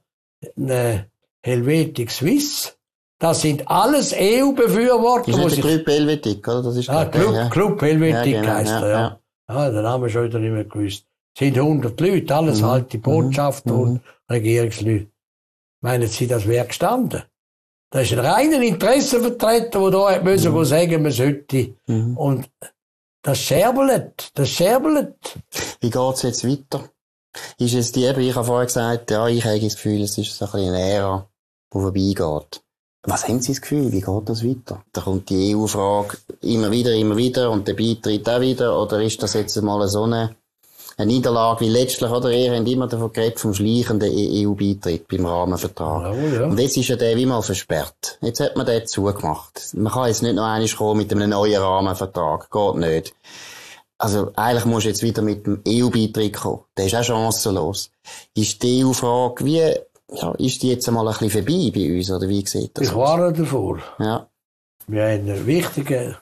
ne, Helvetic Suisse. Das sind alles E U-Befürworter. Das ist der Club Helvetic, oder? Das ist ah, Club, ja. Club Helvetic ja, genau, heisst er, ja. ja. Ah, den haben wir schon wieder nicht mehr gewusst. Es sind hundert Leute, alles mhm. alte Botschafter mhm. und Regierungsleute. Meinen Sie, das wäre gestanden? Das ist ein reiner Interessenvertreter, der da hat müssen mhm. sagen, man sollte. Mhm. Und das scherbelt, das scherbelt. Wie geht's jetzt weiter? Ist es die, ich habe vorher gesagt, ja, ich habe das Gefühl, es ist so ein bisschen eine Ära, die vorbeigeht. Was haben Sie das Gefühl? Wie geht das weiter? Da kommt die E U-Frage immer wieder, immer wieder und der Beitritt auch wieder. Oder ist das jetzt mal so eine, eine Niederlage wie letztlich, oder? Ihr habt immer davon geredet, vom schleichenden E U-Beitritt beim Rahmenvertrag. Ja, ja. Und jetzt ist ja der wie mal versperrt. Jetzt hat man den zugemacht. Man kann jetzt nicht noch einmal kommen mit einem neuen Rahmenvertrag. Geht nicht. Also, eigentlich musst du jetzt wieder mit dem E U-Beitritt kommen. Der ist auch chancenlos. Ist die E U-Frage wie, ja, ist die jetzt einmal ein bisschen vorbei bei uns, oder wie sieht das aus? Ich warne davor. Ja. Wir haben einen wichtigen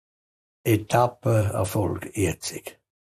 Etappenerfolg jetzt.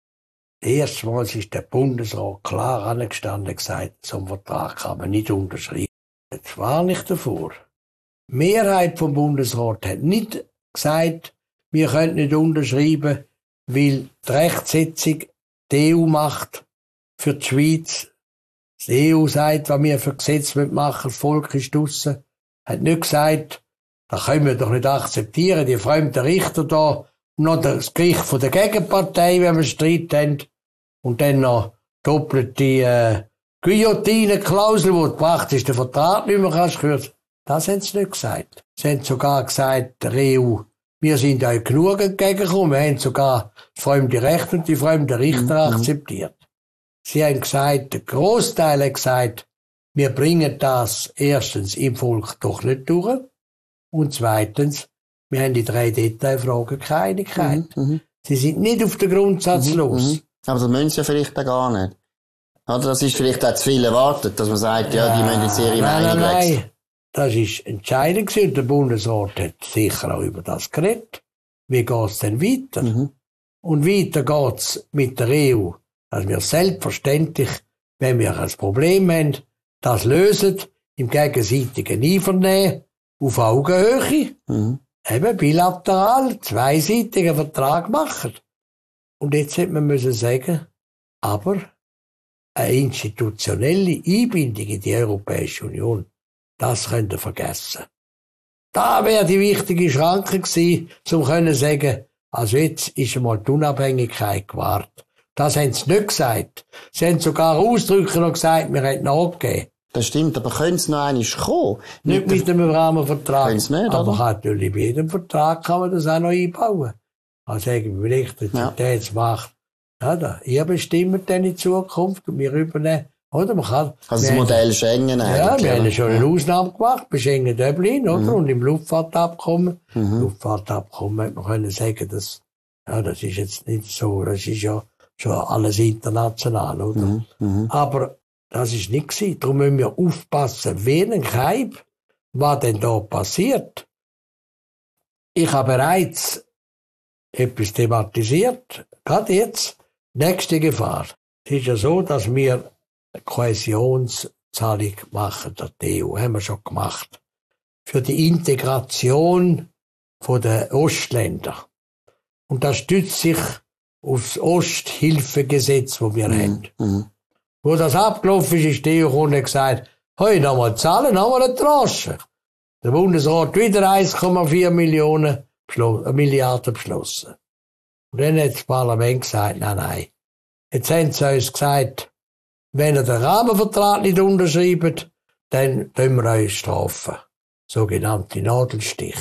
Erstmals ist der Bundesrat klar angestanden und gesagt, so einen Vertrag kann man nicht unterschreiben. Jetzt warne ich davor. Die Mehrheit vom Bundesrat hat nicht gesagt, wir können nicht unterschreiben, weil die Rechtsetzung die E U macht für die Schweiz. Die E U sagt, was wir für Gesetze machen, das Volk ist draussen. Hat nicht gesagt, das können wir doch nicht akzeptieren, die fremden Richter da, und noch das Gericht von der Gegenpartei, wenn wir Streit haben, und dann noch doppelte äh, Guillotine-Klausel, wo praktisch den Vertrag nicht mehr kannst kürzen. Das haben sie nicht gesagt. Sie haben sogar gesagt, der E U, wir sind euch genug entgegengekommen, wir haben sogar das fremde Recht und die fremden Richter mhm. akzeptiert. Sie haben gesagt, der Großteil hat gesagt, wir bringen das erstens im Volk doch nicht durch. Und zweitens, wir haben die drei Detailfragen keine Einigkeit. Mhm. Sie sind nicht auf den Grundsatz mhm. los. Mhm. Aber das müssen sie ja vielleicht auch gar nicht. Oder das ist vielleicht auch zu viel erwartet, dass man sagt, ja, die müssen jetzt ihre nein, Meinung nein, wechseln. Nein, das ist entscheidend gewesen. Der Bundesrat hat sicher auch über das geredet. Wie geht's denn weiter? Mhm. Und weiter geht's mit der E U. Dass wir selbstverständlich, wenn wir ein Problem haben, das lösen, im gegenseitigen Einvernehmen, auf Augenhöhe, mhm. eben bilateral, zweiseitigen Vertrag machen. Und jetzt hätte man müssen sagen, aber eine institutionelle Einbindung in die Europäische Union, das könnt ihr vergessen. Da wäre die wichtige Schranke gewesen, um zu sagen, also jetzt ist einmal die Unabhängigkeit gewahrt. Das haben sie nicht gesagt. Sie haben sogar ausdrücklich noch gesagt, wir hätten nachgegeben. Das stimmt, aber können sie noch einmal kommen? Nicht mit einem Rahmenvertrag. Können sie nicht, aber oder? natürlich bei jedem Vertrag kann man das auch noch einbauen. Also sagen wir Elektrizitätsmacht. Ja, da, ihr bestimmt dann in Zukunft und wir übernehmen. Oder man kann. Also das Modell haben, Schengen eigentlich. Ja, wir haben schon eine Ausnahme gemacht bei Schengen Dublin, oder? Mhm. Und im Luftfahrtabkommen. Mhm. Luftfahrtabkommen hat man können sagen, dass, ja, das ist jetzt nicht so, das ist ja schon alles international, oder? Mhm. Mhm. Aber das ist nicht gewesen. Darum müssen wir aufpassen, wen Keim, was denn da passiert. Ich habe bereits etwas thematisiert, gerade jetzt. Nächste Gefahr. Es ist ja so, dass wir eine Kohäsionszahlung machen, der E U, haben wir schon gemacht. Für die Integration der Ostländer. Und das stützt sich auf das Osthilfegesetz, das wir mhm. haben. Mhm. Wo das abgelaufen ist, ist die E U und hat gesagt, hey, nochmal zahlen, nochmal eine Tranche. Der Bundesrat wieder eins Komma vier Millionen beschlossen, Milliarden beschlossen. Und dann hat das Parlament gesagt, nein, nein. Jetzt haben sie uns gesagt, wenn ihr den Rahmenvertrag nicht unterschreibt, dann tun wir euch strafen. Sogenannte Nadelstich.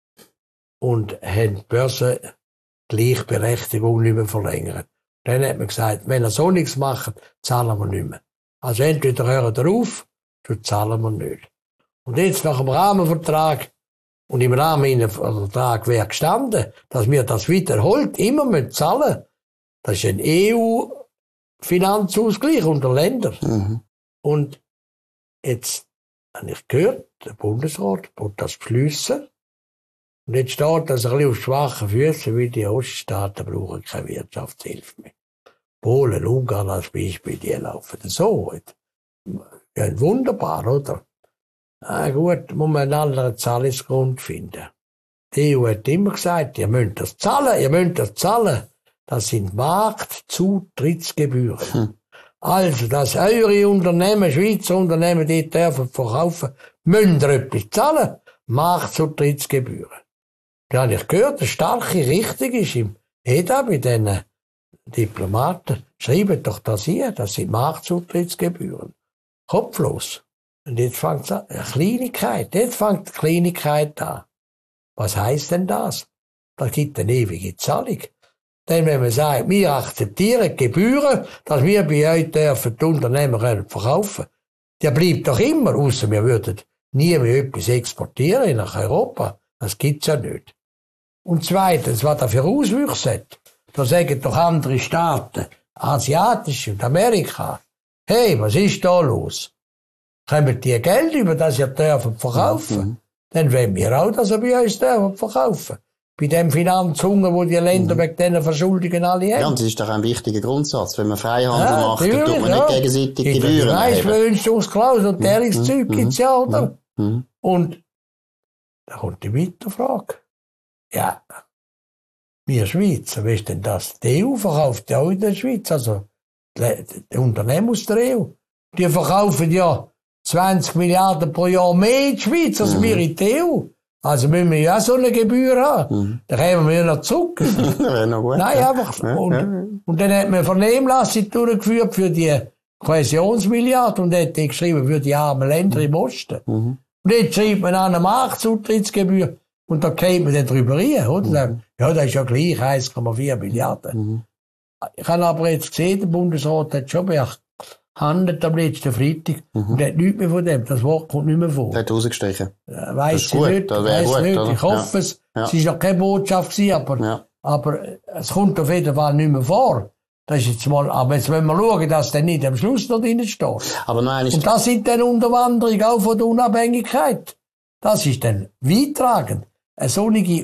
Und haben die Börsengleichberechtigung nicht mehr verlängert. Dann hat man gesagt, wenn ihr so nichts macht, zahlen wir nicht mehr. Also entweder hören wir auf, oder zahlen wir nicht. Und jetzt nach dem Rahmenvertrag, und im Rahmen des Vertrags wäre gestanden, dass wir das wiederholt immer mit zahlen. Das ist ein E U-Finanzausgleich unter Ländern. Mhm. Und jetzt habe ich gehört, der Bundesrat wird das beschliessen. Und jetzt steht das ein bisschen auf schwachen Füßen, weil die Oststaaten brauchen keine Wirtschaftshilfe mehr. Polen, Ungarn als Beispiel, die laufen so. Ja, wunderbar, oder? Ah, gut, muss man einen anderen Zahlungsgrund finden. Die E U hat immer gesagt, ihr müsst das zahlen, ihr müsst das zahlen. Das sind Marktzutrittsgebühren. Hm. Also, dass eure Unternehmen, Schweizer Unternehmen, die dürfen verkaufen, müsst ihr etwas zahlen. Marktzutrittsgebühren. Da habe ich gehört, eine starke Richtung ist im E D A bei diesen Diplomaten. Schreiben doch das hier, das sind Marktzutrittsgebühren. Kopflos. Und jetzt fängt es an, eine Kleinigkeit, jetzt fängt die Kleinigkeit an. Was heisst denn das? Das gibt eine ewige Zahlung. Denn wenn man sagt, wir akzeptieren Gebühren, dass wir bei euch dürfen die Unternehmen verkaufen, der bleibt doch immer, ausser wir würden nie mehr etwas exportieren nach Europa. Das gibt's ja nicht. Und zweitens, was das für Auswüchse hat, da sagen doch andere Staaten, asiatische und Amerika, hey, was ist da los? Kommen die Geld über das ihr dürfen verkaufen? Mhm. Dann wollen wir auch, dass ihr bei uns dürfen verkaufen. Bei dem Finanzhunger, wo die Länder mhm. wegen diesen Verschuldungen alle haben. Ja, und das ist doch ein wichtiger Grundsatz. Wenn man Freihandel ja, macht, dann tut man ja. nicht gegenseitig Gebühren erheben. Preisverwünschungsklausel und derlings mhm. Zeug mhm. gibt's ja, oder? Mhm. Und da kommt die Weiterfrage. Ja, wir Schweizer, weißt denn das? Die E U verkauft ja auch in der Schweiz, also die, die Unternehmen aus der E U. Die verkaufen ja zwanzig Milliarden pro Jahr mehr in die Schweiz als mhm. wir in der E U. Also müssen wir ja so eine Gebühr haben. Mhm. Dann kommen wir ja noch zurück. Wäre noch gut. Nein, einfach. Ja, und, ja. und dann hat man eine Vernehmlassung durchgeführt für die Kohäsionsmilliarde und hat die geschrieben für die armen Länder im Osten. Mhm. Und jetzt schreibt man an eine Marktzutrittsgebühr und da geht man dann drüber rein, oder? Mhm. Ja, das ist ja gleich eins Komma vier Milliarden. Mhm. Ich habe aber jetzt gesehen, der Bundesrat hat schon behandelt am letzten Freitag mhm. und hat nichts mehr von dem. Das Wort kommt nicht mehr vor. Hat rausgestrichen. Ja, weiss ich nicht, weiss gut, nicht. Oder? Ich hoffe ja. es. Ja. Es war noch keine Botschaft gewesen, aber, ja. aber es kommt auf jeden Fall nicht mehr vor. Das ist jetzt mal, aber jetzt wollen wir schauen, dass der nicht am Schluss noch drin steht. Aber nein, ist und das sind dann Unterwanderungen auch von der Unabhängigkeit. Das ist dann weittragend. Ein solcher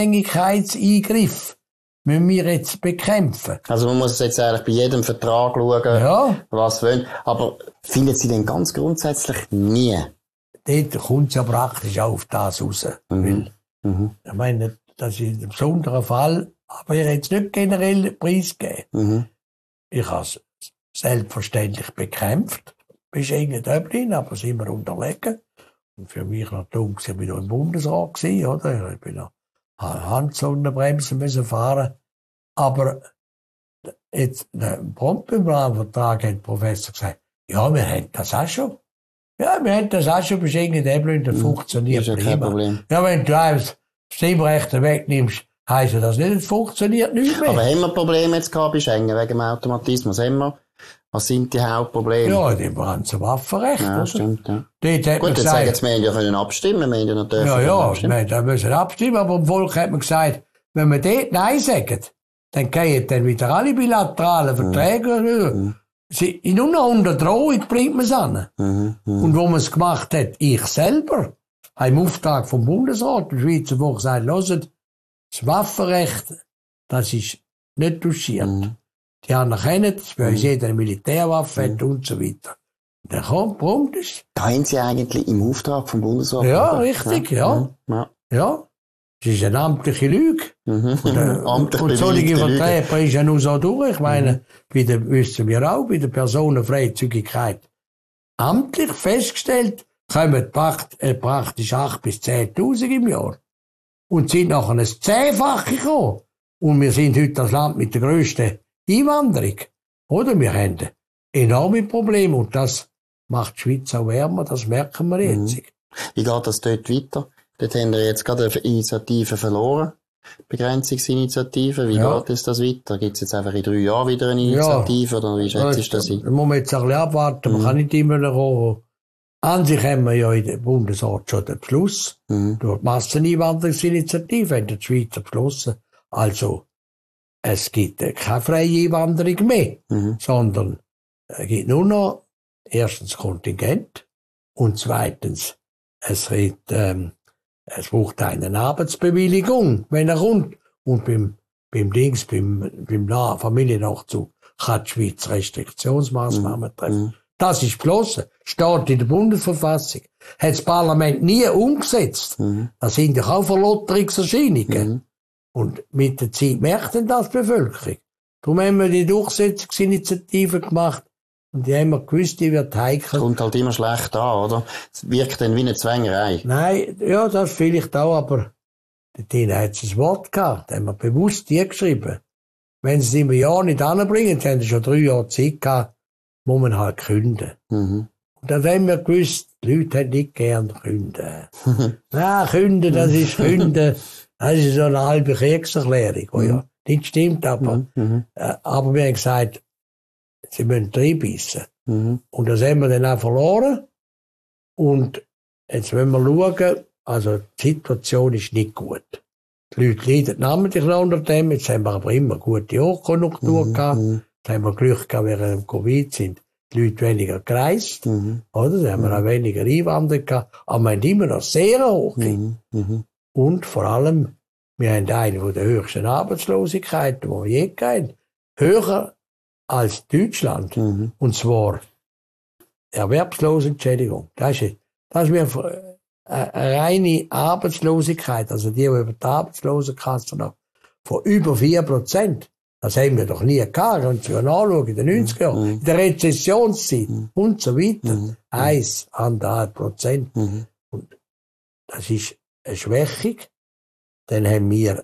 Unabhängigkeitseingriff müssen wir jetzt bekämpfen. Also man muss jetzt eigentlich bei jedem Vertrag schauen, ja. was wollen. Aber finden Sie denn ganz grundsätzlich nie? Dort kommt es ja praktisch auch auf das raus. Mhm. Weil, mhm. Ich meine, das ist ein besonderer Fall, aber ich hätte es nicht generell preisgegeben. Mhm. Ich habe es selbstverständlich bekämpft. Bis in Dublin, aber sind wir unterlegen. Und für mich noch dumm, ich bin noch im Bundesrat gewesen, oder? Ich bin noch Handsonnenbremsen müssen fahren. Aber jetzt, im Brandplanvertrag hat der Professor gesagt, ja, wir haben das auch schon. Ja, wir haben das auch schon bis in Dublin, das funktioniert ist ja kein Problem. Ja, wenn du das Stimmrecht wegnimmst, heisst das nicht, es funktioniert nicht mehr. Aber haben wir Probleme jetzt gehabt bei Schengen wegen dem Automatismus? Haben wir? Was sind die Hauptprobleme? Ja, die waren zum Waffenrecht. Ja, oder? stimmt, ja. Dort hat Gut, man jetzt sagen jetzt, wir ja können abstimmen, wir haben ja natürlich Ja, ja, abstimmen. wir müssen abstimmen, aber im Volk hat man gesagt, wenn wir dort Nein sagen, dann gehen dann wieder alle bilateralen Verträge. Mhm. Sie, nur noch unter Drohung bringt man es an. Mhm, mh. Und wo man es gemacht hat, ich selber, habe im Auftrag vom Bundesrat, der Schweizer Volk gesagt, hört, das Waffenrecht, das ist nicht touchiert. Mhm. Die anerkennen, dass bei uns jeder eine Militärwaffe hat und so weiter. Dann kommt, warum das? Da haben Sie eigentlich im Auftrag vom Bundesrat. Ja, richtig, ja. Ja. ja. Das ist eine amtliche Lüge. Mhm. Und, äh, Amtlich und solche Verträge ist ja nur so durch. Ich meine, mhm. bei der, wissen wir auch, bei der Personenfreizügigkeit. Amtlich festgestellt, kommen äh, praktisch acht bis zehntausend im Jahr. Und sind nachher ein Zehnfache gekommen. Und wir sind heute das Land mit der grössten Einwanderung. Oder? Wir haben enorme Probleme und das macht die Schweiz auch wärmer, das merken wir jetzt. Mhm. Wie geht das dort weiter? Dort haben wir jetzt gerade eine Initiative verloren. Begrenzungsinitiative. Wie ja. geht es das weiter? Gibt es jetzt einfach in drei Jahren wieder eine Initiative? Ja. Oder wie schätzt du das ein? Da muss man jetzt ein bisschen abwarten. Mhm. Man kann nicht immer noch kommen. An sich haben wir ja in der Bundesrat schon den Beschluss. Mhm. Durch die Masseneinwanderungsinitiative haben die Schweizer beschlossen. Also, es gibt keine freie Einwanderung mehr, mhm. sondern es gibt nur noch erstens Kontingent und zweitens es, gibt, ähm, es braucht eine Arbeitsbewilligung, wenn er kommt. Und beim, beim Dings, beim, beim Familiennachzug kann die Schweiz Restriktionsmaßnahmen mhm. treffen. Das ist beschlossen, steht in der Bundesverfassung. Hat das Parlament nie umgesetzt. Mhm. Das sind doch auch Verlotterungserscheinungen. Mhm. Und mit der Zeit merkt denn das die Bevölkerung. Darum haben wir die Durchsetzungsinitiative gemacht, Und die haben wir gewusst, die wird heikel. Das kommt halt immer schlecht an, oder? Es wirkt dann wie eine Zwängerei. Nein, ja, das vielleicht auch, aber dort hat es ein Wort gehabt. Da haben wir bewusst die geschrieben. Wenn sie es im Jahr nicht anbringen, dann haben sie schon drei Jahre Zeit gehabt, muss man halt künden. Mhm. Und dann haben wir gewusst, die Leute haben nicht gern künden. Nein, künden, das ist künden. Das ist so eine halbe Kriegserklärung, oh ja. Nicht stimmt, aber, Mhm. äh, aber wir haben gesagt, sie müssen reinbissen. Mhm. Und das haben wir dann auch verloren. Und jetzt wollen wir schauen, also die Situation ist nicht gut. Die Leute leiden namentlich unter dem, jetzt haben wir aber immer gute Hochkonjunktur Mhm. gehabt. Mhm. Jetzt haben wir Glück gehabt, während dem Covid sind die Leute weniger gereist. Mhm. Oder? Da haben wir auch weniger Einwanderer gehabt. Aber wir haben immer noch sehr hoch. Mhm. Mhm. Und vor allem, wir haben eine der höchsten Arbeitslosigkeiten, die wir je hatten. Höher als Deutschland. Mhm. Und zwar Erwerbslosenentschädigung. Das ist, das ist mir eine reine Arbeitslosigkeit, also die, die über die Arbeitslosenkasse noch, von über vier Prozent. Das haben wir doch nie gehabt. Und Sie anschauen, in den neunziger Jahren, Mhm. in der Rezessionszeit Mhm. und so weiter. Mhm. Eins, anderthalb Prozent. Mhm. Das ist eine Schwächung. Dann haben wir,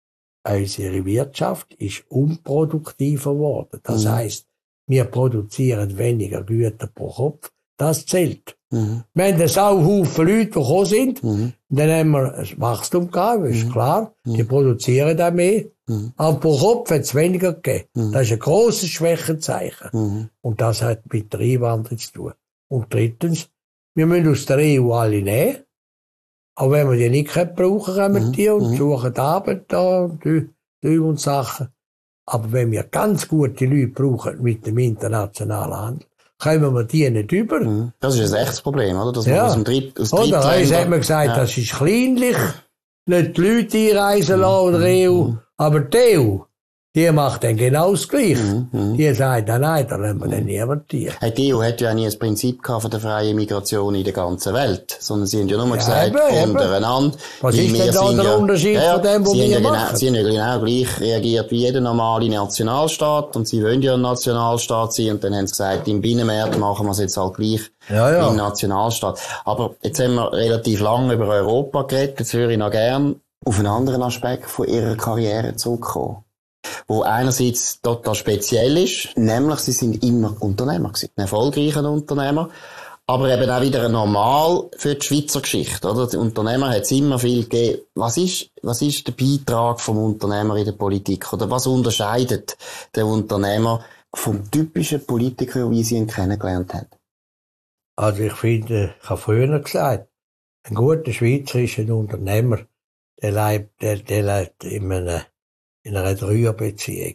unsere Wirtschaft ist unproduktiver geworden. Das Mhm. heisst, wir produzieren weniger Güter pro Kopf. Das zählt. Mhm. Wir haben einen Sauhaufen Leute, die gekommen sind. Mhm. Dann haben wir ein Wachstum gehabt, ist Mhm. klar. Die Mhm. produzieren auch mehr. Mhm. Aber pro Kopf hat es weniger gegeben. Mhm. Das ist ein grosses Schwächenzeichen. Mhm. Und das hat mit der Einwanderung zu tun. Und drittens, wir müssen aus der E U alle nehmen. Aber wenn wir die nicht brauchen, können wir die und Mhm. suchen Arbeit da und die, die und Sachen. Aber wenn wir ganz gute Leute brauchen mit dem internationalen Handel, kommen wir die nicht über. Mhm. Das ist ein echtes Problem, oder? Dass Ja. man aus dem Dritt, aus Oder eins Drittländern- hat man gesagt, Ja. das ist kleinlich, nicht die Leute einreisen lassen oder E U, aber die E U, die macht dann genau das Gleiche. Mhm. Mhm. Die sagt, nein, nein, da lassen wir dann niemand die. Hey, die E U hat ja nie ein Prinzip gehabt von der freien Migration in der ganzen Welt, sondern sie haben ja nur gesagt, eben, eben. untereinander. Was weil ist wir denn da sind der ja, Unterschied ja, von dem, was sie haben wir ja genau, machen? Sie haben ja genau gleich reagiert wie jeder normale Nationalstaat und sie wollen ja ein Nationalstaat sein und dann haben sie gesagt, im Binnenmarkt machen wir es jetzt halt gleich Ja, ja. wie ein Nationalstaat. Aber jetzt haben wir relativ lange über Europa geredet, jetzt würde ich noch gern auf einen anderen Aspekt von ihrer Karriere zurückkommen, wo einerseits total speziell ist, nämlich sie sind immer Unternehmer gewesen, ein erfolgreicher Unternehmer, aber eben auch wieder normal für die Schweizer Geschichte, oder? Die Unternehmer hat es immer viel gegeben. Was ist, was ist der Beitrag vom Unternehmer in der Politik, oder was unterscheidet den Unternehmer vom typischen Politiker, wie sie ihn kennengelernt haben? Also ich finde, ich habe früher gesagt, ein guter Schweizer ist ein Unternehmer, der lebt, der, der lebt in einer, in einer Dreierbeziehung.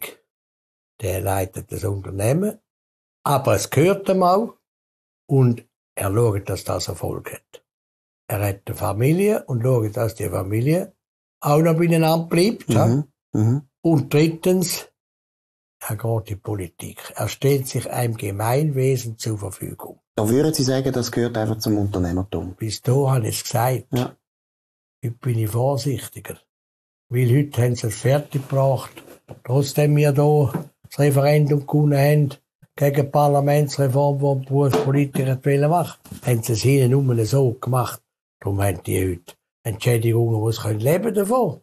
Der leitet das Unternehmen, aber es gehört ihm auch und er schaut, dass das Erfolg hat. Er hat eine Familie und schaut, dass die Familie auch noch beieinander bleibt. Ja? Mhm. Mhm. Und drittens, er geht in die Politik. Er stellt sich einem Gemeinwesen zur Verfügung. Da würden Sie sagen, das gehört einfach zum Unternehmertum. Bis da habe ich es gesagt. Ja. Heute bin ich vorsichtiger. Weil heute haben sie es fertiggebracht. Trotzdem wir da das Referendum gewonnen haben, gegen die Parlamentsreform, die die Berufspolitiker machen wollten, haben sie es hinten nur so gemacht. Darum haben die heute Entschädigungen, die sie leben davon.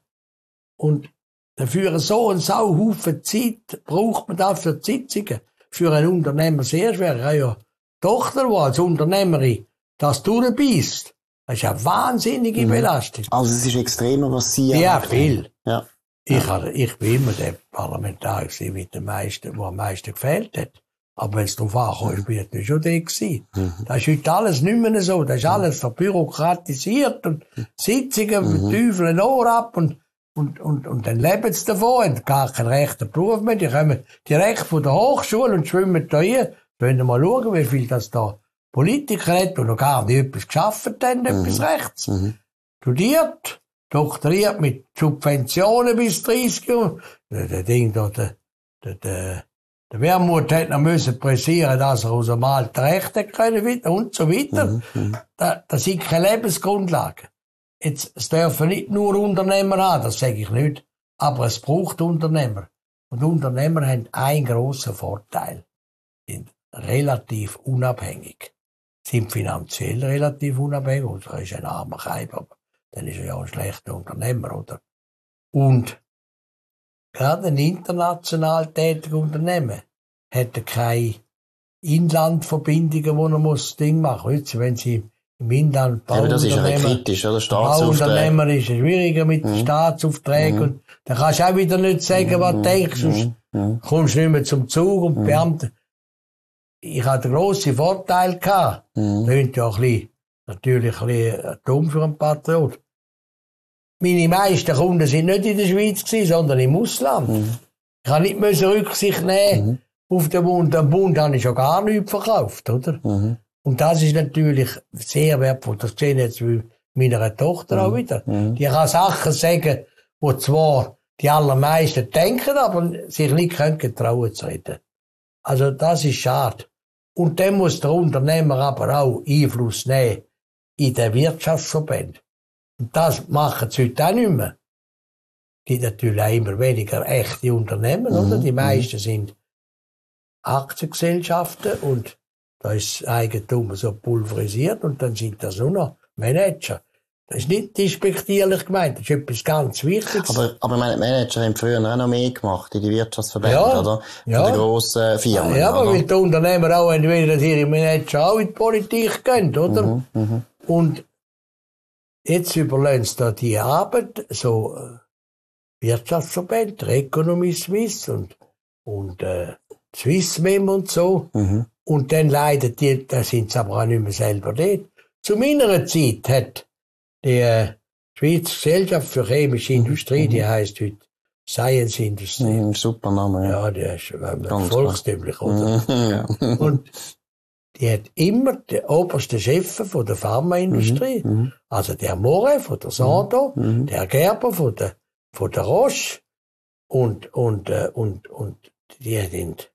Und dafür so einen Sauhaufen Zeit braucht man da für die Sitzungen. Für einen Unternehmer sehr schwer. Ja, ja. Die Tochter, die als Unternehmerin das durchbeißt, das ist eine wahnsinnige Belastung. Also es ist extremer, was Sie Ja, erlebt haben. viel. Ja. Ich, habe, ich bin immer der Parlamentarier gewesen mit dem meisten, der am meisten gefehlt hat. Aber wenn es darauf ankam, ich bin natürlich schon der gewesen. Mhm. Das ist heute alles nicht mehr so. Das ist alles verbürokratisiert und Sitzungen mit Mhm. Teufel ein Ohr ab und, und, und, und dann leben sie davon, haben gar keinen rechten Beruf mehr. Die kommen direkt von der Hochschule und schwimmen da hier. Wollen wir mal schauen, wie viel das da Politiker hat, die noch gar nicht etwas geschafft haben, etwas rechts. Mhm. Studiert, doktoriert mit Subventionen bis dreißig Jahre. Der, der Ding da, der, der, der, der Wermut hat noch müssen pressieren, dass er aus dem alten Recht hat können und so weiter. Mhm. Da, das sind keine Lebensgrundlagen. Jetzt, es dürfen nicht nur Unternehmer haben, das sage ich nicht. Aber es braucht Unternehmer. Und Unternehmer haben einen grossen Vorteil. relativ unabhängig. Sind finanziell relativ unabhängig. Unser ist ein armer Keib, aber dann ist er ja auch ein schlechter Unternehmer, oder? Und gerade ein international tätiges Unternehmen hätte keine Inlandverbindungen, wo er muss Ding machen muss. Wenn sie im Inland bauen. Ja, aber das ist ja kritisch, oder? Bauunternehmer ist es schwieriger mit mhm. Staatsaufträgen. Mhm. Und dann kannst du auch wieder nicht sagen, was du denkst, sonst mhm. kommst du nicht mehr zum Zug und mhm. Beamte. Ich hatte einen grossen Vorteil gehabt. Mhm. Das ist ja ein bisschen, natürlich ein bisschen dumm für einen Patriot. Meine meisten Kunden sind nicht in der Schweiz gewesen, sondern im Ausland. Mhm. Ich habe nicht Rücksicht nehmen mhm. auf den Bund. Am Bund habe ich schon gar nichts verkauft, oder? Mhm. Und das ist natürlich sehr wertvoll. Das sehe ich jetzt bei meiner Tochter mhm. auch wieder. Mhm. Die kann Sachen sagen, die zwar die allermeisten denken, aber sich nicht können trauen zu reden. Also das ist schade. Und dann muss der Unternehmer aber auch Einfluss nehmen in den Wirtschaftsverbänden. Und das machen sie heute auch nicht mehr. Es gibt natürlich auch immer weniger echte Unternehmen, mhm. oder? Die meisten sind Aktiengesellschaften und da ist das Eigentum so pulverisiert und dann sind das nur noch Manager. Das ist nicht despektierlich gemeint, das ist etwas ganz Wichtiges. Aber, aber meine Manager haben früher auch noch mehr gemacht in die Wirtschaftsverbände, ja, oder? Von ja. den grossen Firmen. Ja, aber weil die Unternehmer auch entweder, dass ihre Manager auch in die Politik gehen, oder? Mhm, mh. Und jetzt überlassen sie da die Arbeit, so äh, Wirtschaftsverbände, Economy Suisse und, und äh, Swissmem und so. Mhm. Und dann leiden die, da sind sie aber auch nicht mehr selber dort. Zu meiner Zeit hat die äh, Schweizer Gesellschaft für chemische Industrie, mhm. die heisst heute Science Industry. Mhm, super Name, ja. Ja, die ist äh, volkstümlich, oder? Ja. Und die hat immer den obersten Chef von der Pharmaindustrie, mhm. also der Moret von der Sandoz, mhm. der Gerber von der, von der Roche und, und, äh, und, und die sind,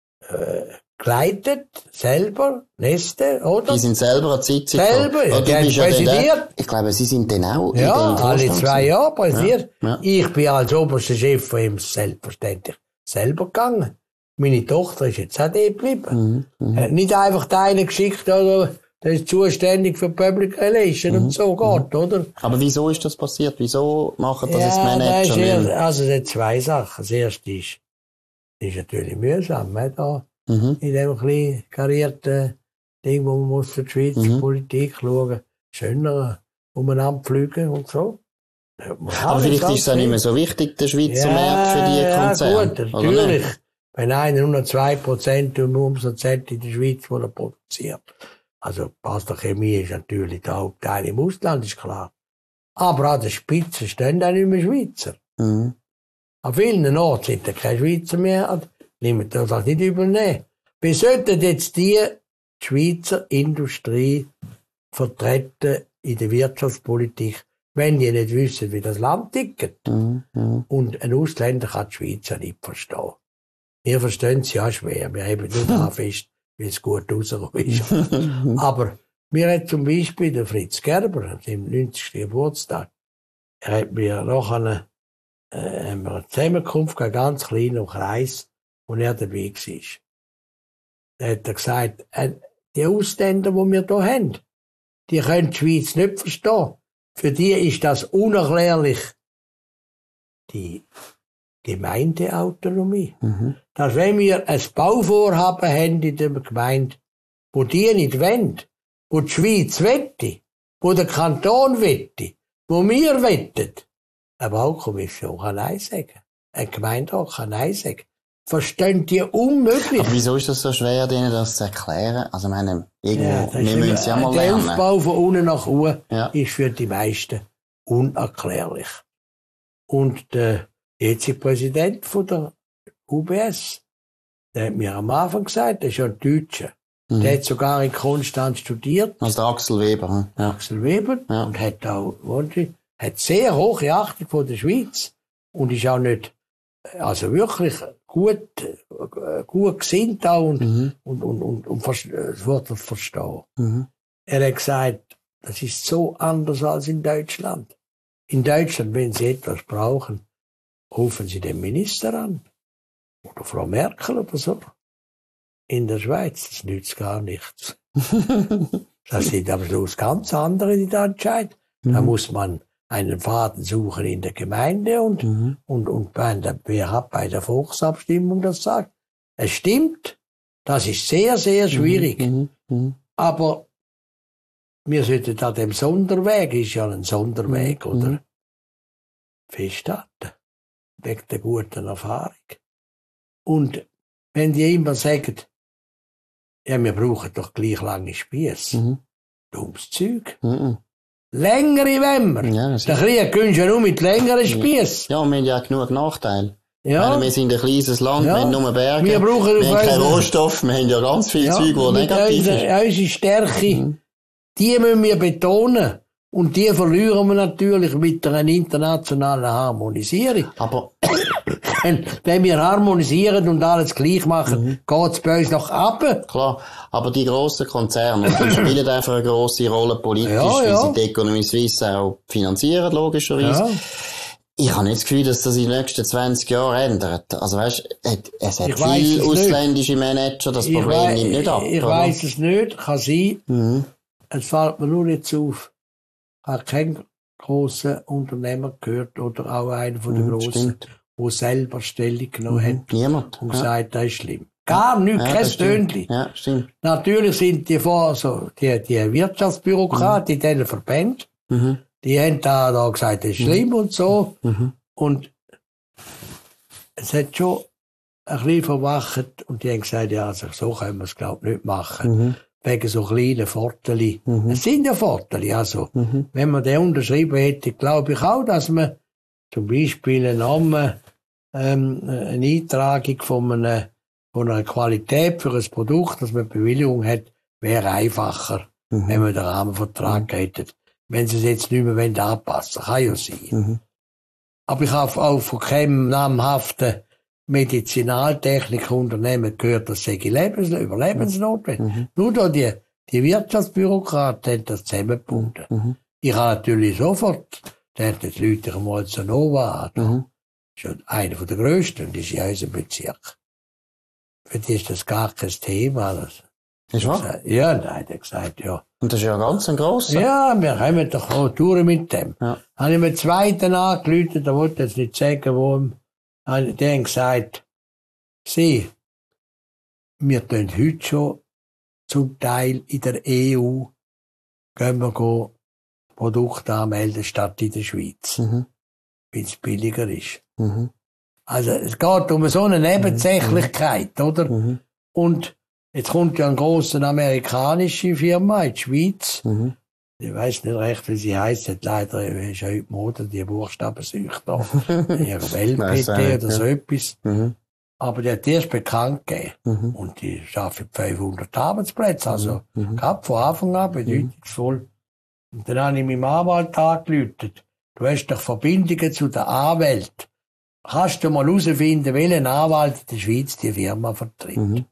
äh, geleitet, selber, Neste, oder? Die sind selber eine Zeit Selber, ja, die haben präsidiert. Ja, ich glaube, sie sind dann auch ja, in dem alle zwei Jahre präsidiert. Ja, ja. Ich bin als oberster Chef von ihm selbstverständlich selber gegangen. Meine Tochter ist jetzt auch dort geblieben. Mhm, mh. Nicht einfach einen geschickt, oder, der ist zuständig für Public Relations mhm, und so geht, oder? Aber wieso ist das passiert? Wieso machen das ja, jetzt Manager? Das ist, also, es sind zwei Sachen. Das erste ist, ist natürlich mühsam, ne, da. Mhm. In dem kleinen karierten Ding, wo man muss für die Schweizer mhm. Politik schauen, schöner umeinander fliegen und so. Aber vielleicht ist es auch nicht mehr so wichtig, der Schweizer ja, Markt für die Konzerne. Ja, gut, natürlich. Wenn einer nur noch zwei Prozent im Umsatz hat in der Schweiz, wo er produziert. Also, Pasta Chemie ist natürlich der Hauptteil im Ausland, ist klar. Aber an der Spitze stehen auch nicht mehr Schweizer. Mhm. An vielen Orten sind da keine Schweizer mehr. Nehmen das auch nicht übernehmen. Wir sollten jetzt die Schweizer Industrie vertreten in der Wirtschaftspolitik, wenn die nicht wissen, wie das Land tickt. Mhm. Und ein Ausländer kann die Schweizer nicht verstehen. Wir verstehen sie ja schwer. Wir haben nur da fest, wie es gut rausgekommen ist. Aber mir hat zum Beispiel der Fritz Gerber, an seinem neunzigsten Geburtstag, er hat mir noch eine, äh, eine Zusammenkunft, einen ganz kleinen Kreis, wo er dabei war. Da hat er gesagt, äh, die Ausländer, die wir hier haben, die können die Schweiz nicht verstehen. Für die ist das unerklärlich. Die Gemeindeautonomie. Mhm. Dass wenn wir ein Bauvorhaben haben in der Gemeinde, wo die nicht wollen, wo die Schweiz wette, wo der Kanton wette, wo wir wetten, eine Baukommission kann Nein sagen. Eine Gemeinde auch kann Nein sagen. Verstehen die unmöglich. Aber wieso ist das so schwer, denen das zu erklären? Also, ich meine, irgendwo, ja, wir müssen es ja mal der lernen. Der Aufbau von unten nach oben ja. ist für die meisten unerklärlich. Und der jetzige Präsident von der U B S, der hat mir am Anfang gesagt, der ist ja ein Deutscher. Mhm. Der hat sogar in Konstanz studiert. Also der Axel Weber. Hm? Ja. Axel Weber. Ja. Und hat auch, hat sehr hohe Achtung vor der Schweiz. Und ist auch nicht, also wirklich gut, gut gesinnt auch und, mhm. und, und, und, und das Wort verstehen. Mhm. Er hat gesagt, das ist so anders als in Deutschland. In Deutschland, wenn Sie etwas brauchen, rufen Sie den Minister an. Oder Frau Merkel oder so. in der Schweiz, das nützt gar nichts. Das sind am Schluss ganz andere, die da entscheiden. Mhm. Da muss man einen Faden suchen in der Gemeinde und, mhm. und, und bei der, wer hat bei der Volksabstimmung das sagt. Es stimmt, das ist sehr, sehr schwierig. Mhm. Mhm. Aber wir sollten an dem Sonderweg, ist ja ein Sonderweg, mhm. oder? Festhalten. Wegen der guten Erfahrung. Und wenn die immer sagen, ja, wir brauchen doch gleich lange Spieße. Mhm. Dummes Zeug. Mhm. Längere wollen wir. Ja, der Krieg gönnst du ja nur mit längeren Spießen. Ja, wir haben ja genug Nachteile. Ja. Meine, wir sind ein kleines Land, ja. Wir haben nur Berge, wir, brauchen wir haben keinen Rohstoff, wir haben ja ganz viel ja, Zeug, die negativ unsere, ist. Unsere Stärke, mhm. die müssen wir betonen. Und die verlieren wir natürlich mit einer internationalen Harmonisierung. Aber wenn wir harmonisieren und alles gleich machen, mhm. geht's bei uns noch ab. Klar, aber die grossen Konzerne, die spielen einfach eine grosse Rolle politisch, ja, weil ja. sie die Economie Suisse auch finanzieren, logischerweise. Ja. Ich habe nicht das Gefühl, dass das in den nächsten zwanzig Jahren ändert. Also weißt, es hat viele ausländische Manager, das ich Problem nimmt nicht ab. Ich weiss es nicht, kann sein. Mhm. Es fällt mir nur jetzt auf. Ich habe keinen grossen Unternehmer gehört oder auch einen von den mhm, grossen, der selber Stellung genommen mhm. hat. Niemand. Und gesagt, ja. Das ist schlimm. Gar nichts, ja, kein Stündchen. Ja, stimmt. Natürlich sind die vor, so, die, die Wirtschaftsbürokraten, mhm. die diesen Verbänden, mhm. die haben da, da gesagt, das ist schlimm mhm. und so. Mhm. Und es hat schon ein bisschen verwacht und die haben gesagt, ja, also so können wir es, glaube ich, nicht machen. Mhm. Wegen so kleinen Vorteilen. Mhm. Es sind ja Vorteile, also. Mhm. Wenn man den unterschrieben hätte, glaube ich auch, dass man zum Beispiel einen Namen, ähm, eine Eintragung von einer, von einer Qualität für ein Produkt, dass man Bewilligung hat, wäre einfacher, mhm. wenn man den Rahmenvertrag mhm. hätte. Wenn sie es jetzt nicht mehr anpassen wollen. Kann ja sein. Mhm. Aber ich habe auch von keinem namhaften Medizinaltechnikunternehmen gehört, das sei Lebens- überlebensnotwendig. Mhm. Nur da die, die Wirtschaftsbürokraten haben das zusammengebunden. Mhm. Ich habe natürlich sofort, der hat die Leute einmal zu Nova an. Mhm. Das ist einer der grössten, das ist in unserem Bezirk. Für die ist das gar kein Thema. Das, ist wahr? Ja, nein, der hat gesagt, ja. Und das ist ja ganz ein grosser. Ja, wir kommen doch auch durch mit dem. Ja. Habe ich mir den zweiten angerufen, da wollte ich jetzt nicht sagen, wo die haben gesagt, sieh, wir tun heute schon zum Teil in der E U, gehen wir go Produkte anmelden statt in der Schweiz, mhm. weil es billiger ist. Mhm. Also es geht um so eine Nebensächlichkeit, mhm. oder? Mhm. Und jetzt kommt ja eine grosse amerikanische Firma in die Schweiz. Mhm. Ich weiss nicht recht, wie sie heisst. Hat leider ist ja heute Mode, die Buchstabensuche da. Ihre L P T oder so etwas. Mhm. Aber die hat erst bekannt gegeben. Mhm. Und die schafft fünfhundert Arbeitsplätze. Also, mhm. gab von Anfang an bedeutungsvoll. Und dann habe ich meinem Anwalt angerufen. Du hast doch Verbindungen zu der Anwalt. Kannst du mal herausfinden, welchen Anwalt in der Schweiz die Firma vertritt? Mhm.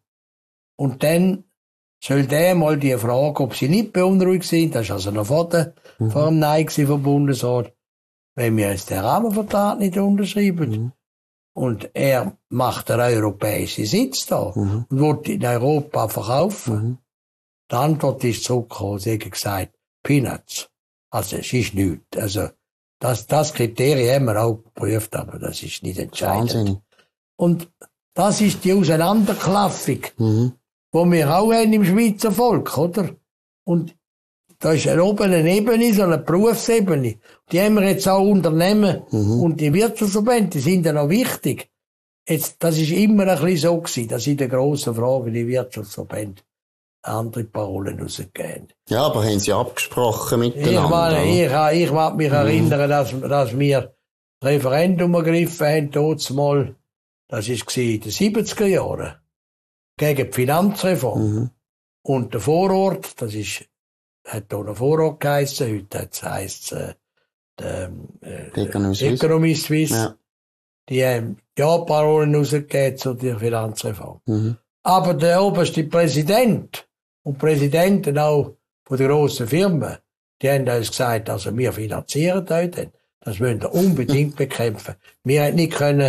Und dann soll der mal die Frage, ob sie nicht beunruhigt sind, das ist also noch vor, der, mhm. vor dem Nein vom Bundesrat, wenn wir jetzt den Rahmenvertrag nicht unterschreiben. Mhm. Und er macht den europäischen Sitz da mhm. und will in Europa verkaufen. Mhm. Die Antwort ist zurückgekommen, sie haben gesagt, Peanuts. Also es ist nichts. Also das, das Kriterium haben wir auch geprüft, aber das ist nicht entscheidend. Wahnsinn. Und das ist die Auseinanderklaffung. Mhm. Wo wir auch haben im Schweizer Volk, oder? Und da ist eine oben eine Ebene, so eine Berufsebene. Die haben wir jetzt auch Unternehmen. Mhm. Und die Wirtschaftsverbände, die sind ja noch wichtig. Jetzt, das ist immer ein bisschen so gewesen, dass in der grossen Frage die Wirtschaftsverbände andere Parolen rausgegeben. Ja, aber haben sie abgesprochen miteinander? Ich meine, ich, ich mag mich mhm. erinnern, dass, dass wir Referendum ergriffen haben, dort mal, das war in den siebziger Jahren. Gegen die Finanzreform. Mhm. Und der Vorort, das ist, hat hier noch Vorort geheissen, heute heisst es, äh, der, äh, Economie Suisse. Ja. Die haben Ja-Parolen rausgegeben zu der Finanzreform. Mhm. Aber der oberste Präsident und Präsidenten auch von den grossen Firmen, die haben uns gesagt, also wir finanzieren euch dann. Das müssen wir unbedingt bekämpfen. Wir hätten nicht können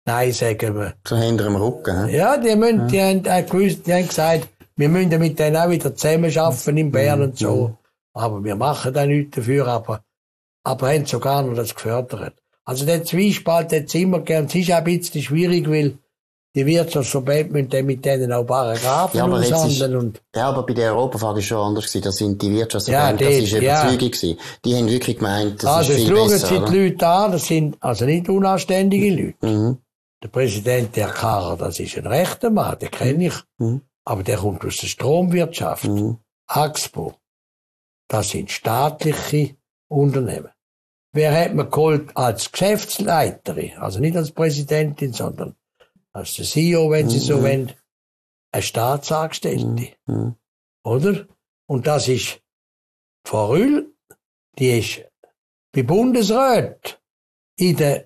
Nein sagen wir. So hinter dem Rücken, he? Ja, die, müssen, die, haben, äh, gewusst, die haben gesagt, wir müssen mit denen auch wieder zusammenarbeiten in Bern mhm. und so. Aber wir machen da nichts dafür, aber, aber haben sogar noch das gefördert. Also der Zwiespalt hat es immer gegeben. Es ist auch ein bisschen schwierig, weil die Wirtschaftsverbände mit denen auch Paragraphen ja, aushandeln. Und ja, aber bei der Europafrage ist schon anders gewesen. Das sind die Wirtschaftsverbände, ja, das ist Überzeugung ja. gewesen. Die haben wirklich gemeint, das also, ist viel schauen besser. Also schauen Sie die Leute an, das sind also nicht unanständige Leute. Mhm. Der Präsident der Karrer, das ist ein rechter Mann, den kenne ich. Mhm. Aber der kommt aus der Stromwirtschaft. Mhm. Axpo. Das sind staatliche Unternehmen. Wer hat man geholt als Geschäftsleiterin? Also nicht als Präsidentin, sondern als der C E O, wenn Sie so mhm. wollen, eine Staatsangestellte. Mhm. Oder? Und das ist Frau Rühl, die ist bei Bundesrat in der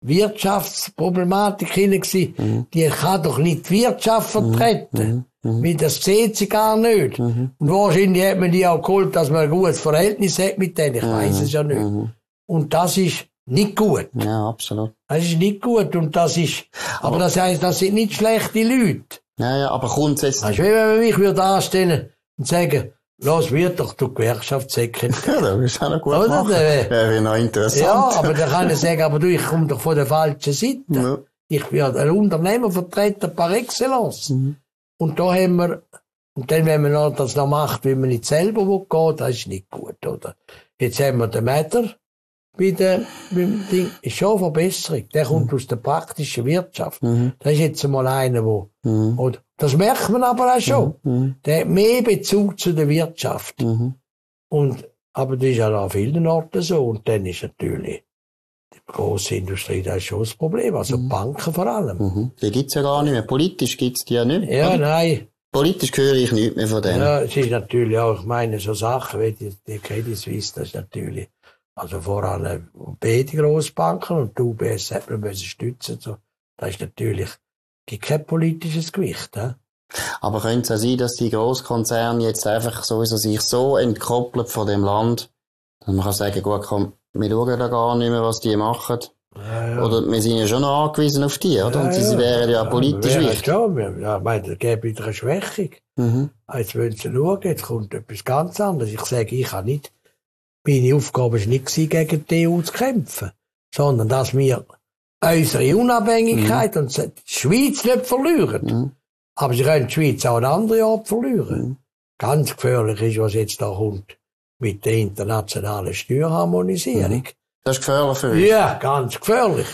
Wirtschaftsproblematik hinein gewesen. Mhm. Die kann doch nicht die Wirtschaft vertreten. Mhm. Weil das sieht sie gar nicht. Mhm. Und wahrscheinlich hat man die auch geholt, dass man ein gutes Verhältnis hat mit denen. Ich mhm. weiss es ja nicht. Mhm. Und das ist nicht gut. Ja, absolut. Das ist nicht gut. Und das ist, aber, aber das heisst, das sind nicht schlechte Leute. Ja, ja, aber grundsätzlich. Also, wenn man mich würde anstellen und sagen, los, wird doch du Gewerkschaftssekretär. Ja, das ist auch noch gut oder? Machen. Das wäre noch interessant. Ja, aber dann kann ich sagen, aber du, ich komme doch von der falschen Seite. Ja. Ich bin ein Unternehmervertreter par excellence. Mhm. Und da haben wir, und dann, wenn man noch das noch macht, wie man nicht selber geht, das ist nicht gut, oder? Jetzt haben wir den Mäder bei dem Ding, ist schon eine Verbesserung. Der kommt mhm. aus der praktischen Wirtschaft. Mhm. Das ist jetzt einmal einer, wo, mhm. oder, das merkt man aber auch schon. Mhm. Der hat mehr Bezug zu der Wirtschaft. Mhm. Und, aber das ist ja an vielen Orten so. Und dann ist natürlich die grosse Industrie, das ist schon das Problem. Also mhm. Banken vor allem. Mhm. Die gibt's ja gar nicht mehr. Politisch gibt's die ja nicht mehr. Ja, oder? Nein. Politisch höre ich nichts mehr von denen. Ja, es ist natürlich auch, ich meine, so Sachen wie die, die Credit Suisse, das ist natürlich, also voran beide Grossbanken und die U B S hat man müssen stützen. So. Das ist natürlich, gibt kein politisches Gewicht. He? Aber könnte es auch sein, dass die Grosskonzerne jetzt einfach sowieso sich so entkoppeln von dem Land, dass man kann sagen, gut, komm, wir schauen da gar nicht mehr, was die machen. Ja, ja. Oder wir sind ja schon noch angewiesen auf die, oder? Und ja, sie wären ja politisch ja, wichtig. Schon. Ja, ich meine, da gäbe wieder eine Schwächung. Mhm. Jetzt wollen sie schauen, jetzt kommt etwas ganz anderes. Ich sage, ich habe nicht, meine Aufgabe war nicht, gegen die E U zu kämpfen, sondern dass wir unsere Unabhängigkeit mhm. und die Schweiz nicht verlieren. Mhm. Aber sie können die Schweiz auch an andere Art verlieren. Mhm. Ganz gefährlich ist, was jetzt da kommt mit der internationalen Steuerharmonisierung. Mhm. Das ist gefährlich für uns. Ja, ganz gefährlich.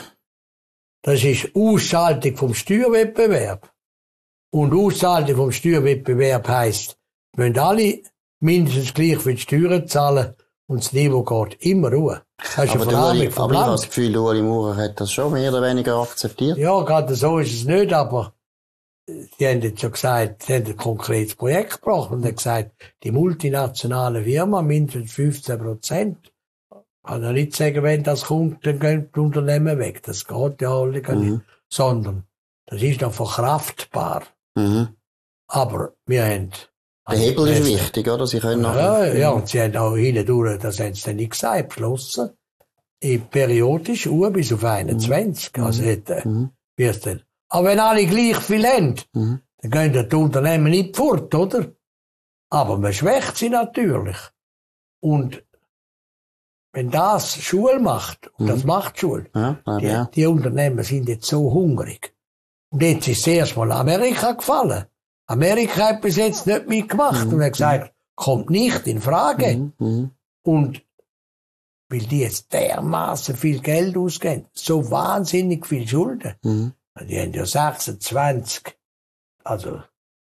Das ist Ausschaltung vom Steuerwettbewerb. Und Ausschaltung vom Steuerwettbewerb heisst, wir müssen alle mindestens gleich für die Steuern zahlen und das Niveau geht immer hoch. Das ist aber eine Verarmung vom aber Land. Ich habe das Gefühl, Ueli Maurer hat das schon mehr oder weniger akzeptiert. Ja, gerade so ist es nicht, aber die haben jetzt schon gesagt, sie haben ein konkretes Projekt gebracht und haben gesagt, die multinationale Firma mindestens fünfzehn Prozent. Kann ja nicht sagen, wenn das kommt, dann gehen die Unternehmen weg. Das geht ja alle gar nicht. Mhm. Sondern, das ist noch verkraftbar. Mhm. Aber wir haben... Der Hebel ist wichtig, oder? Sie können ja, nachher... Ja, und sie haben auch hindurch, das haben sie dann nicht gesagt, beschlossen, periodisch Uhr bis auf einundzwanzig. Mhm. Also, hätte, mhm. wie denn? Aber wenn alle gleich viel haben, mhm. dann gehen die Unternehmen nicht fort, oder? Aber man schwächt sie natürlich. Und wenn das Schule macht, und mhm. das macht Schule, ja, die, ja. die Unternehmen sind jetzt so hungrig. Und jetzt ist zuerst mal Amerika gefallen. Amerika hat bis jetzt nicht mitgemacht mhm. und hat gesagt, kommt nicht in Frage. Mhm. Und weil die jetzt dermaßen viel Geld ausgeben, so wahnsinnig viel Schulden. Mhm. Die haben ja sechsundzwanzig, also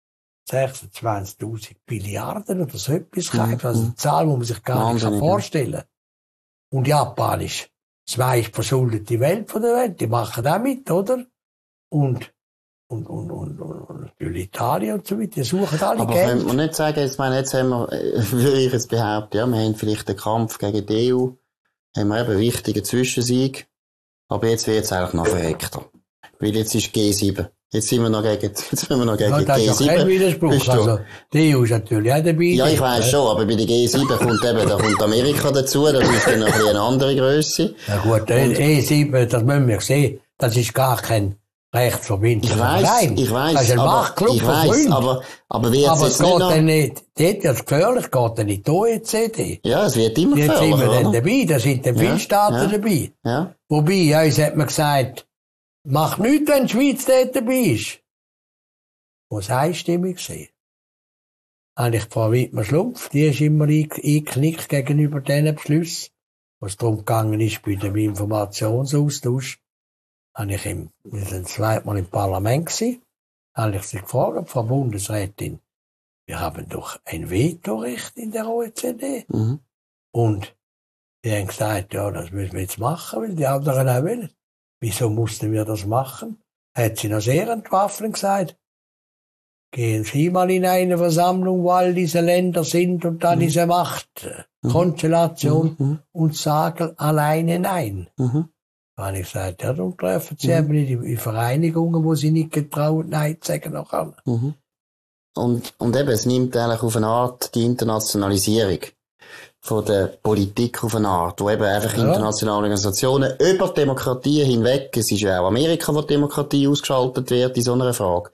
sechsundzwanzigtausend Milliarden oder so etwas gekauft. Mhm. Also eine Zahl, die man sich gar nicht vorstellen kann. Und Japan ist die meist verschuldete Welt von der Welt. Die machen auch mit, oder? Und, und, und, und, und natürlich Italien und so weiter. Die suchen alle aber Geld. Aber könnte man nicht sagen, jetzt, meine, jetzt haben wir, würde ich jetzt behaupten, ja, wir haben vielleicht den Kampf gegen die E U, haben wir eben einen wichtigen Zwischensieg. Aber jetzt wird es eigentlich noch verreckter. Weil jetzt ist G sieben. Jetzt sind wir noch gegen, jetzt sind wir noch gegen ja, G sieben. Das ist kein Widerspruch. Also, die E U ist natürlich auch dabei. Ja, ich weiss schon, aber bei der G sieben kommt eben, da kommt Amerika dazu, das ist dann noch ein bisschen eine andere Grösse. Ja gut, der E sieben, das müssen wir sehen, das ist gar kein rechtsverbindlicher Ich weiss, Verein. ich weiss, das ist ein aber, Machtclub ich von weiss, Freunden. aber, aber wird aber es es jetzt geht nicht noch... dann nicht, dort ist es gefährlich, geht dann nicht die O E C D. Ja, es wird immer Jetzt gefährlicher, sind wir dann oder? dabei, da sind dann Ja, viele Staaten ja. dabei. Ja. Wobei, uns hat man gesagt, mach nichts, wenn die Schweiz dort dabei ist. Muss einstimmig sein. Eigentlich Frau Wittmer-Schlumpf, die ist immer eingeknickt gegenüber diesen Beschlüssen, was darum gegangen ist bei dem Informationsaustausch. Habe ich im, wir sind zweimal im Parlament gewesen, habe ich sie gefragt, Frau Bundesrätin, wir haben doch ein Vetorecht in der O E C D. Mhm. Und die haben gesagt, ja, das müssen wir jetzt machen, weil die anderen auch wollen. Wieso mussten wir das machen? Hat sie noch sehr entwaffnend gesagt. Gehen Sie mal in eine Versammlung, wo all diese Länder sind und da Mhm. diese Machtkonstellation Mhm. und sagen alleine Nein. Mhm. Da habe ich gesagt, ja, dann treffen Sie Mhm. eben in die Vereinigungen, wo Sie nicht getraut Nein zu sagen noch Mhm. Und, und eben, es nimmt eigentlich auf eine Art die Internationalisierung von der Politik auf eine Art, wo eben einfach Ja. internationale Organisationen über Demokratie hinweg, es ist ja auch Amerika, wo die Demokratie ausgeschaltet wird in so einer Frage,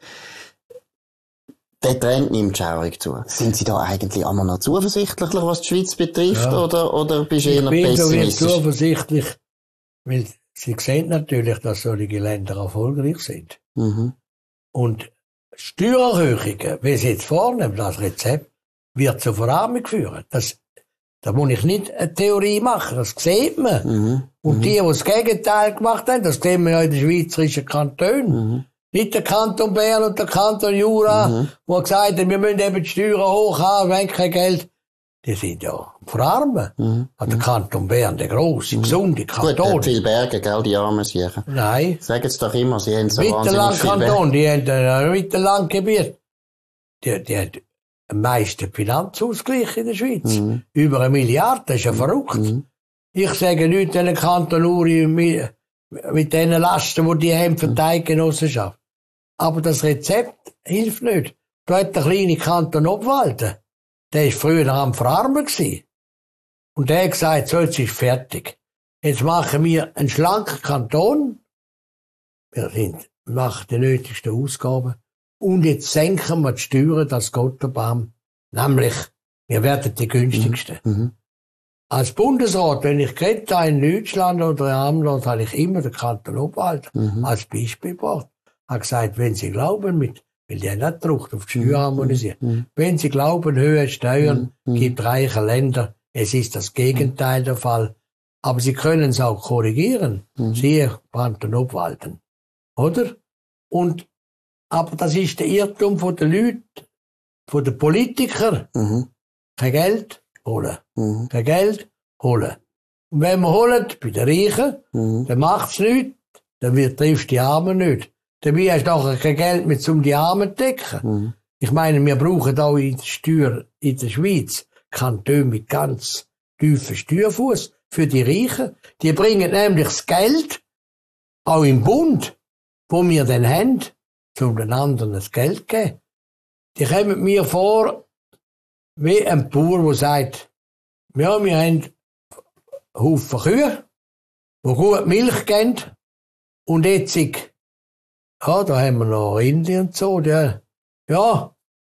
der Trend nimmt schaurig zu. Sind Sie da eigentlich einmal noch zuversichtlich, was die Schweiz betrifft, Ja. oder, oder bist du Ich eher bin so wie pessimistisch? zuversichtlich, weil Sie sehen natürlich, dass solche Länder erfolgreich sind. Mhm. Und Steuererhöhungen, wie Sie jetzt vornehmen, das Rezept, wird zur Verarmung führen. Das, da muss ich nicht eine Theorie machen, das sieht man. Mhm. Und Mhm. die, die das Gegenteil gemacht haben, das sehen wir ja in den schweizerischen Kantonen. Mhm. Nicht der Kanton Bern und der Kanton Jura, Mhm. wo gesagt haben, wir müssen eben die Steuern hoch haben, wenn kein Geld. Die sind ja verarmen. Mhm. Hat der Kanton Bern, der grosse, gesunde Gut, der Kanton. hat viele Berge, gell, die armen Siechen. Nein. Sagen Sie doch immer, Sie haben so wahnsinnig viele Berge. Mittellandkanton, die haben ein Mittellandgebiet. Die, die haben am meisten Finanzausgleich in der Schweiz. Mhm. Über eine Milliarde, das ist ja verrückt. Mhm. Ich sage nicht den Kanton Uri mit, mit den Lasten, die die haben für die Eidgenossenschaft. Aber das Rezept hilft nicht. Da hat der kleine Kanton Obwalden, der war früher am Verarmen gewesen. Und der hat gesagt, so, jetzt ist fertig. Jetzt machen wir einen schlanken Kanton. Wir sind, machen die nötigsten Ausgaben. Und jetzt senken wir die Steuern, das Gotterbam. Nämlich, wir werden die günstigsten. Mhm. Als Bundesrat, wenn ich geredet habe in Deutschland oder in einem Land, habe ich immer den Kanton Obwalden Mhm. als Beispiel gebracht. Habe gesagt, wenn Sie glauben, mit, weil die haben nicht Druck auf die Steuern harmonisieren. Mhm. Wenn Sie glauben, höhere Steuern Mhm. gibt reiche Länder, es ist das Gegenteil der Fall. Aber Sie können es auch korrigieren. Mhm. Siehe Kanton Obwalden. Oder? Und, aber das ist der Irrtum von den Leuten, von den Politikern. Mhm. Kein Geld holen. Mhm. Kein Geld holen. Und wenn wir holen, bei den Reichen, Mhm. dann macht's nichts, dann wird, triffst die Armen nicht. Dabei hast du nachher kein Geld mehr, um die Armen zu decken. Mhm. Ich meine, wir brauchen auch in der Steuer in der Schweiz Kantone mit ganz tiefen Steuerfuß für die Reichen. Die bringen nämlich das Geld, auch im Bund, wo wir dann haben, um den anderen das Geld zu geben. Die kommen mir vor, wie ein Bauer, der sagt, ja, wir haben Haufen Kühe, die gut Milch geben, und jetzt, ja, da haben wir noch Indien und so, ja, ja.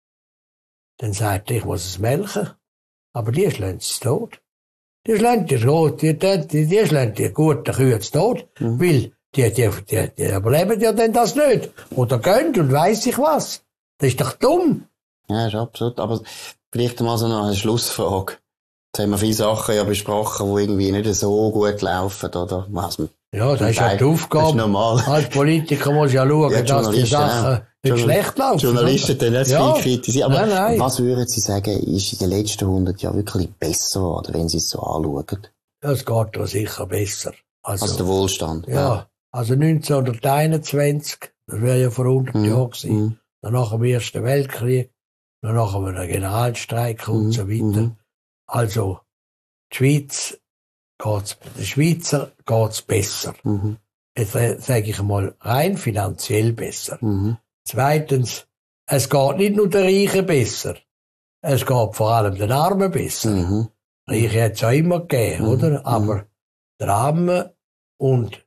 Dann sagt er, ich muss es melken. Aber die schlagen es tot. Die schlagen die tot, die, die, die, die schlagen die guten Kühe zu tot, Mhm. weil die, die, die, die überleben ja dann das nicht. Oder gehen und weiss ich was. Das ist doch dumm. Ja, ist absolut. Aber vielleicht mal so noch eine Schlussfrage. Jetzt haben wir viele Sachen ja besprochen, die irgendwie nicht so gut laufen, oder? Was man Ja, das ist ja die Das ist Aufgabe. normal. Als Politiker muss ja schauen, Ja, dass die Journalisten Sachen auch. nicht Journal- schlecht laufen. Journalisten dann nicht Ja. viel kritisieren. Aber Nein, nein. was würden Sie sagen, ist in den letzten hundert Jahren wirklich besser geworden, wenn Sie es so anschauen? Das geht doch sicher besser. Also, Also der Wohlstand. ja, also neunzehnhunderteinundzwanzig, das wäre ja vor hundert Mhm. Jahren gewesen. Mhm. Dann nach dem Ersten Weltkrieg, dann nach einem Generalstreik und Mhm. so weiter. Mhm. Also, die Schweiz geht's, den Schweizer geht's besser. Mhm. Jetzt sage ich mal, rein finanziell besser. Mhm. Zweitens, es geht nicht nur den Reichen besser. Es geht vor allem den Armen besser. Mhm. Reiche hat es auch immer gegeben, Mhm. oder? Aber der Arme und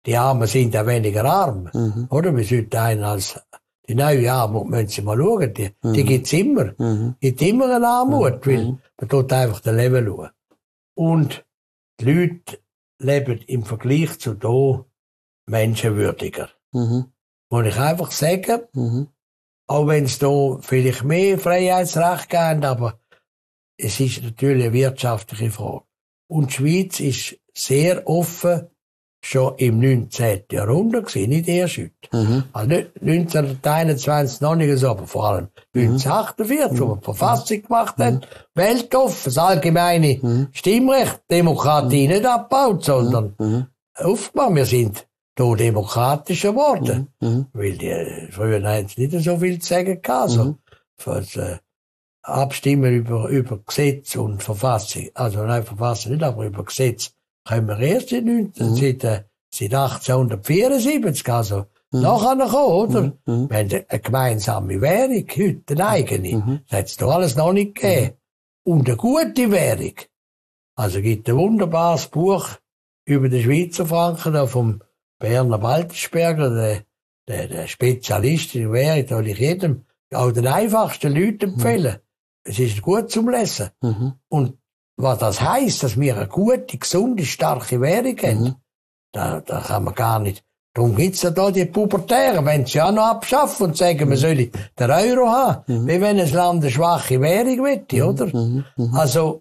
die Armen sind ja weniger arm. Mhm. Oder? Wir sollten einen als, die neue Armut, müssen Sie mal schauen, die, Mhm. die gibt's immer. Mhm. Gibt immer eine Armut, Mhm. weil man tut einfach das Leben schauen. Und die Leute leben im Vergleich zu da menschenwürdiger. Mhm. Muss ich einfach sagen, Mhm. auch wenn es da vielleicht mehr Freiheitsrecht gibt, aber es ist natürlich eine wirtschaftliche Frage. Und die Schweiz ist sehr offen schon im neunzehnten Jahrhundert gewesen, nicht erst heute. Mhm. Also nicht neunzehnhunderteinundzwanzig noch nicht so, aber vor allem neunzehnhundertachtundvierzig, wo wir die Verfassung gemacht haben, weltoffen, das allgemeine Mhm. Stimmrecht, Demokratie nicht abgebaut, sondern Mhm. aufgemacht. Wir sind hier demokratischer geworden. Mhm. Weil die, früher haben sie nicht so viel zu sagen gehabt. Also, Mhm. für das, äh, Abstimmen über, über Gesetz und Verfassung. Also, nein, Verfassung nicht, aber über Gesetz können wir erst seit, neunzehn, Mhm. seit, äh, seit achtzehnhundertvierundsiebzig, also, Mhm. nachher gekommen, oder? Mhm. Wir haben eine gemeinsame Währung, heute eine eigene. Mhm. Das hat es da alles noch nicht gegeben. Und eine gute Währung. Also, es gibt ein wunderbares Buch über den Schweizer Franken, da vom Berner Baltersberger, der, der, der Spezialist in Währung, da will ich jedem, auch den einfachsten Leuten empfehlen. Es ist gut zum Lesen. Mhm. Und was das heisst, dass wir eine gute, gesunde, starke Währung haben, Mhm. da, da kann man gar nicht. Darum gibt's ja da die Pubertären, wenn sie ja noch abschaffen und sagen, man soll den Euro haben, Mhm. wie wenn ein Land eine schwache Währung will, oder? Mhm. Mhm. Also,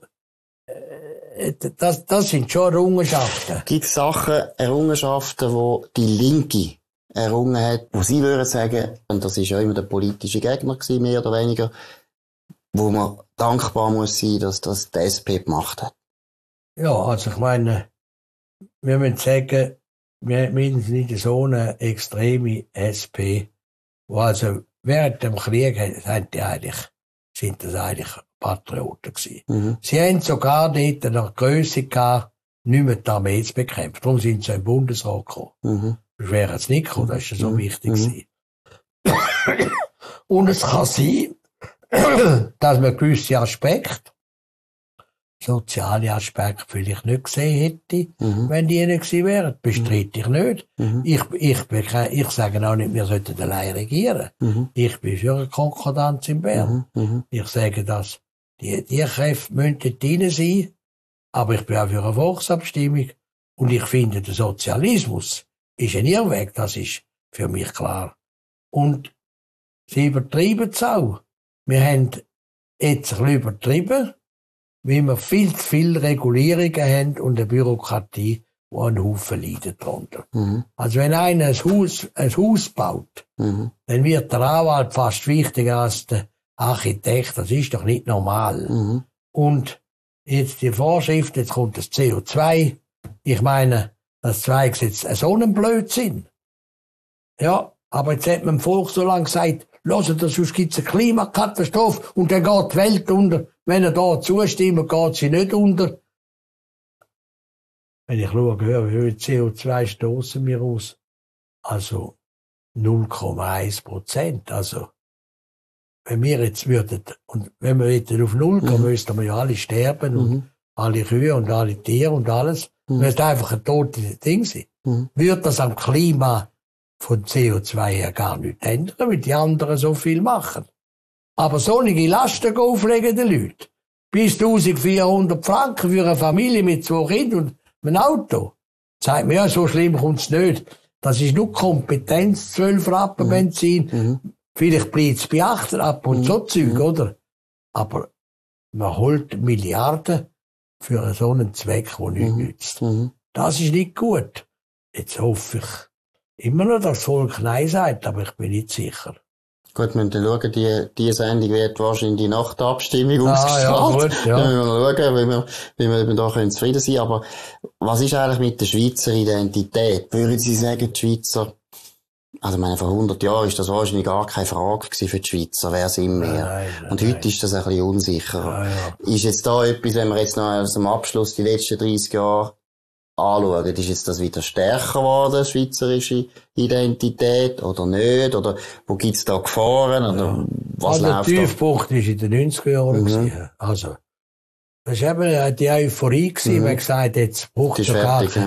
äh, das, das sind schon Errungenschaften. Gibt es Sachen, Errungenschaften, wo die Linke errungen hat, wo Sie würden sagen, und das ist ja immer der politische Gegner gewesen, mehr oder weniger, wo man dankbar muss sein, dass das die S P gemacht hat? Ja, also ich meine, wir müssen sagen, wir, wir sind nicht so eine extreme S P, wo also während dem Krieg sind die eigentlich, sind das eigentlich Patrioten gewesen. Mhm. Sie haben sogar dort eine Grösse gehabt, nicht mehr die Armee zu bekämpfen. Darum sind sie im Bundesrat gekommen. Mhm. Das wäre es nicht gekommen, das ist ja so Mhm. wichtig Mhm. gewesen. Und es kann sein, dass man gewisse Aspekte, soziale Aspekte vielleicht nicht gesehen hätte, Mhm. wenn die nicht gewesen wären. Bestreite ich nicht. Mhm. Ich, ich, bin kein- ich sage auch nicht, wir sollten allein regieren. Mhm. Ich bin für eine Konkordanz in Bern. Mhm. Mhm. Ich sage, dass die, die Kräfte müssen dort drin sein, aber ich bin auch für eine Volksabstimmung. Und ich finde, der Sozialismus ist ein Irrweg, das ist für mich klar. Und sie übertreiben es auch. Wir haben jetzt ein bisschen übertrieben, weil wir viel zu viele Regulierungen haben und eine Bürokratie, die einen Haufen leidet darunter. Mhm. Also wenn einer ein Haus, ein Haus baut, Mhm. dann wird der Anwalt fast wichtiger als der Architekt. Das ist doch nicht normal. Mhm. Und jetzt die Vorschrift, jetzt kommt das C O zwei. Ich meine, das zwei Gesetz ist so ein Blödsinn. Ja, aber jetzt hat man dem Volk so lange gesagt, hört, sonst gibt es eine Klimakatastrophe und dann geht die Welt unter. Wenn er da zustimmt, geht sie nicht unter. Wenn ich schaue, wie viel C O zwei stoßen wir aus? Also null Komma eins Prozent. Also, wenn wir jetzt würden, und wenn wir jetzt auf null kommen, Mhm. müssten wir ja alle sterben und Mhm. alle Kühe und alle Tiere und alles. Mhm. Müsste einfach ein totes Ding sein. Mhm. Würde das am Klima von C O zwei her gar nicht ändern, weil die anderen so viel machen. Aber solche Lasten auflegen den Leuten. Bis eintausendvierhundert Franken für eine Familie mit zwei Kindern und einem Auto. Sagt mir, ja, so schlimm kommt's nicht. Das ist nur Kompetenz, zwölf Rappen Benzin. Mhm. Vielleicht bleibt es bei acht ab und Mhm. so Zeug, Mhm. oder? Aber man holt Milliarden für so einen Zweck, der nichts Mhm. nützt. Mhm. Das ist nicht gut. Jetzt hoffe ich immer noch, dass das Volk Nein sagt, aber ich bin nicht sicher. Gut, wir müssen schauen, die, die Sendung wird wahrscheinlich nach der Abstimmung Ah, ausgestrahlt. ja, gut, ja. Dann müssen wir mal schauen, wie wir, wie wir eben da können zufrieden sein. Aber was ist eigentlich mit der Schweizer Identität? Würden Sie sagen, die Schweizer, also ich meine, vor hundert Jahren ist das wahrscheinlich gar keine Frage gewesen für die Schweizer, wer sind wir? Nein, nein, Und heute nein. ist das ein bisschen unsicherer. Ja, ja. Ist jetzt da etwas, wenn wir jetzt noch aus dem Abschluss die letzten dreissig Jahre anschauen, ist jetzt das wieder stärker geworden, schweizerische Identität, oder nicht? Oder wo gibt's da Gefahren? Oder was Also der läuft da? Tiefpunkt war in den neunziger Jahren. Mhm. gewesen. Also, das war eben die Euphorie gewesen, Mhm. man gesagt, jetzt braucht Das es ist gar fertig, keine. ja.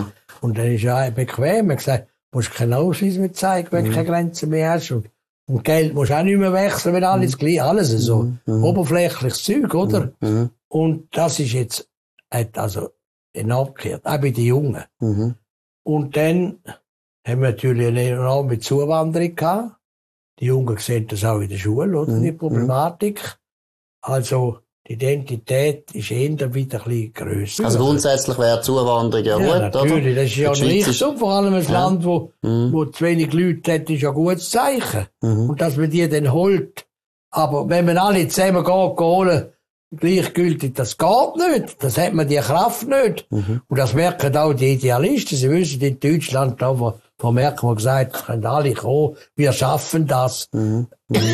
Und dann ist ja bequem. Er hat gesagt, du musst keinen Ausweis mehr zeigen, wenn du Mhm. keine Grenzen mehr hast. Und, und Geld musst du auch nicht mehr wechseln, wenn alles gleich, alles so. Mhm. Oberflächliches Zeug, oder? Mhm. Und das ist jetzt, hat also enorm gekehrt. Auch bei den Jungen. Mhm. Und dann haben wir natürlich eine enorme Zuwanderung gehabt. Die Jungen sehen das auch in der Schule, oder? Mhm. Die Problematik. Also, die Identität ist eher wieder ein bisschen grösser. Also grundsätzlich wäre Zuwanderung ja, ja, gut, natürlich. oder? Das ist ja ein Die Schweiz ist- Reichtum, vor allem ein Ja. Land, wo, Mhm. wo zu wenig Leute hat, ist ja ein gutes Zeichen. Mhm. Und dass man die dann holt. Aber wenn man alle zusammen geht, holen, gleichgültig, das geht nicht. Das hat man die Kraft nicht. Mhm. Und das merken auch die Idealisten. Sie wissen, in Deutschland, da, wo, wo Merkel mal gesagt hat, können alle kommen, wir schaffen das. Mhm.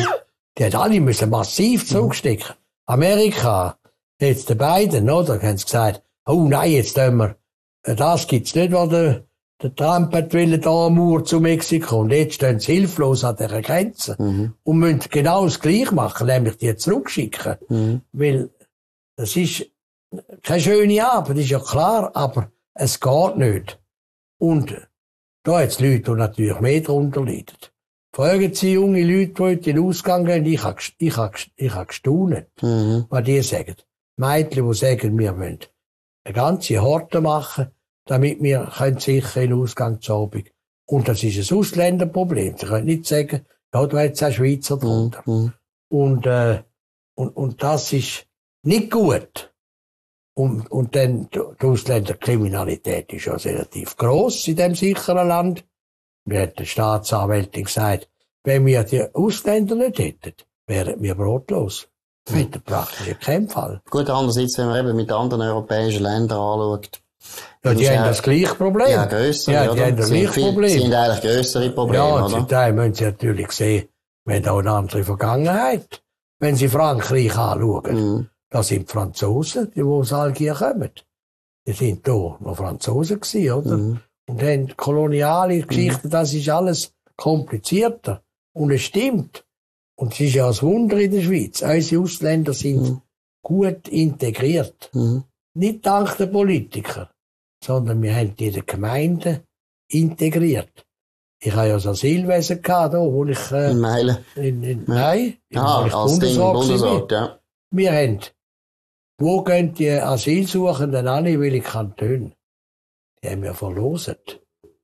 Die hat alle müssen massiv zurückstecken. Amerika, jetzt die beiden, oder? Haben sie gesagt, oh nein, jetzt tun wir, das gibt's nicht, was der, der Trump hat wollen, da am Mauer zu Mexiko. Und jetzt stehen sie hilflos an der Grenze. Mhm. Und müssen genau das Gleiche machen, nämlich die zurückschicken. Mhm. Weil, das ist keine schöne Arbeit, ist ja klar, aber es geht nicht. Und da hat es Leute, die natürlich mehr darunter leiden. Fragen Sie junge Leute, die heute in den Ausgang gehen, ich habe ich hab, ich hab gestaunt, Mhm. was die sagen. Mädchen, die sagen, wir wollen eine ganze Horte machen, damit wir können sicher in den Ausgang zu Abend. Und das ist ein Ausländerproblem. Sie können nicht sagen, ja, da hat es auch Schweizer drunter. Mhm. Und, äh, und, und das ist nicht gut. Und, und dann, die Ausländerkriminalität ist ja relativ gross in dem sicheren Land. Mir hat die Staatsanwältin gesagt, wenn wir die Ausländer nicht hätten, wären wir brotlos. Wir hätten praktisch keinen Fall. Gut, andererseits, wenn man eben mit anderen europäischen Ländern anschaut, Ja, die ist haben ja- das gleiche Problem. ja, grössere, Ja, die oder? haben das Sie gleiche viel- Problem. Sie haben eigentlich grössere Probleme, Ja, oder? zum Teil müssen Sie natürlich sehen, wir haben auch eine andere Vergangenheit. Wenn Sie Frankreich anschauen, Mhm. das sind die Franzosen, die aus Algier kommen. Die sind da noch Franzosen gewesen, oder? Mhm. Und haben koloniale Geschichten, das ist alles komplizierter. Und es stimmt. Und es ist ja ein Wunder in der Schweiz. Unsere Ausländer sind Mhm. gut integriert. Mhm. Nicht dank der Politiker, sondern wir haben die in den Gemeinden integriert. Ich habe ja das Asylwesen gehabt, da, wo ich, äh, In Meilen. in, in, nein, Ah, wo ich als Ding, Bundesrat war. Bundesrat, ja. Wir haben, wo gehen die Asylsuchenden an, in welche Kantone? Die haben wir verloset.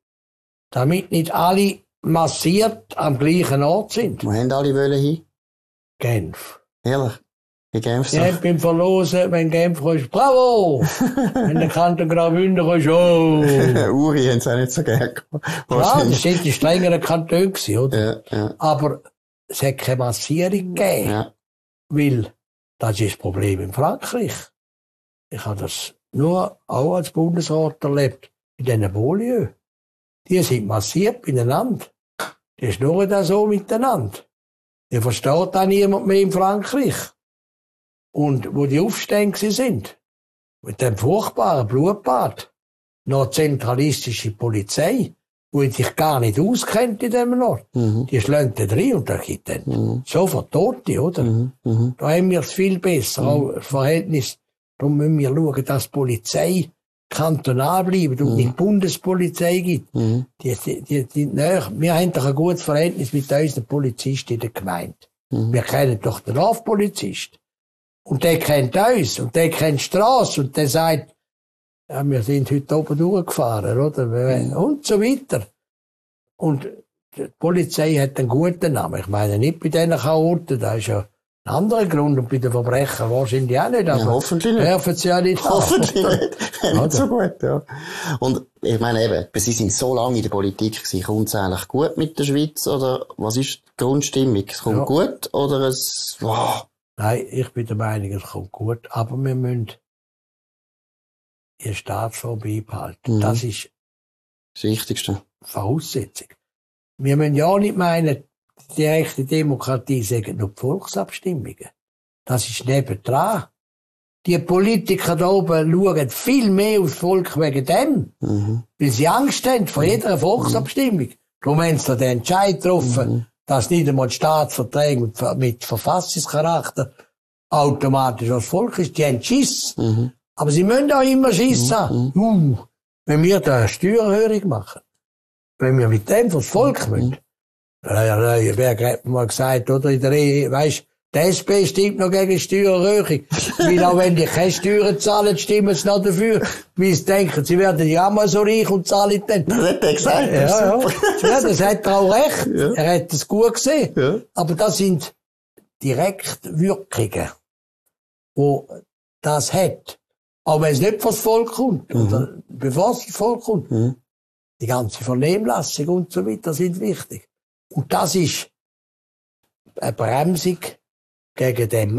Damit nicht alle massiert am gleichen Ort sind. Wo haben alle wollen hin? Genf. Ehrlich? In Genf Die haben beim Verlosen, wenn Genf kommst, bravo! Wenn der Kanton Graubünden kommst, oh! Uri haben sie auch nicht so gerne gehabt. Ja, das Wahrscheinlich. sind die strengeren Kantone gewesen, oder? Ja, ja, Aber es hat keine Massierung gegeben. ja. Weil, das ist das Problem in Frankreich. Ich habe das nur auch als Bundesrat erlebt, in diesen Banlieues. Die sind massiert beieinander. Die schnurren da so miteinander. Die versteht auch niemand mehr in Frankreich. Und wo die Aufstände sind, mit dem furchtbaren Blutbad, noch zentralistische Polizei, die sich gar nicht auskennt in dem Ort, Mhm. die schlagen da rein und da gibt dann Mhm. sofort Tote, oder? Mhm. Mhm. Da haben wir es viel besser, auch das Verhältnis. Darum müssen wir schauen, dass die Polizei kantonal bleibt und nicht Bundespolizei gibt. Mhm. Die, die, die, die, naja, wir haben doch ein gutes Verhältnis mit unseren Polizisten in der Gemeinde. Mhm. Wir kennen doch den Dorfpolizist. Und der kennt uns und der kennt die Strasse und der sagt, ja, wir sind heute oben durchgefahren, oder? Und so weiter. Und die Polizei hat einen guten Namen. Ich meine nicht bei diesen Chaoten, da ist ja ein anderer Grund und bei den Verbrechern wahrscheinlich auch nicht, aber Ja, hoffentlich nicht. dürfen sie ja nicht Hoffentlich haben. nicht. Wäre nicht so gut, ja. Und ich meine eben, sie sind so lange in der Politik gewesen, kommt es eigentlich gut mit der Schweiz, oder was ist die Grundstimmung? Es kommt Ja. gut, oder es, wow. Nein, ich bin der Meinung, es kommt gut, aber wir müssen die Staatsform beibehalten. Mhm. Das ist Das Wichtigste. Voraussetzung. Wir müssen ja nicht meinen, die direkte Demokratie sagen nur die Volksabstimmungen. Das ist nebendran. Die Politiker da oben schauen viel mehr aufs Volk wegen dem, Mhm. weil sie Angst haben vor jeder Volksabstimmung. Darum haben sie da den Entscheid getroffen, Mhm. dass nicht einmal die Staatsverträge mit, mit Verfassungscharakter automatisch als Volk ist. Die haben Schiss. Mhm. Aber sie müssen auch immer Schiss haben. Uh, wenn wir da eine Steuererhöhung machen, wenn wir mit dem fürs Volk müssen, wer, wer hat mal gesagt, oder in der Ehe, weisst, die S P stimmt noch gegen Steuererhöhung. Weil auch wenn die keine Steuern zahlen, stimmen sie noch dafür. Weil sie denken, sie werden ja auch mal so reich und zahlen dann. Das hat er gesagt. Ja, ja. Ja, das hat er auch recht. Ja. Er hat es gut gesehen. Ja. Aber das sind Direktwirkungen, wo das hat. Auch wenn es nicht vors Volk kommt, mhm. oder bevor es vors Volk kommt. Mhm. Die ganze Vernehmlassung und so weiter sind wichtig. Und das ist eine Bremsung gegen den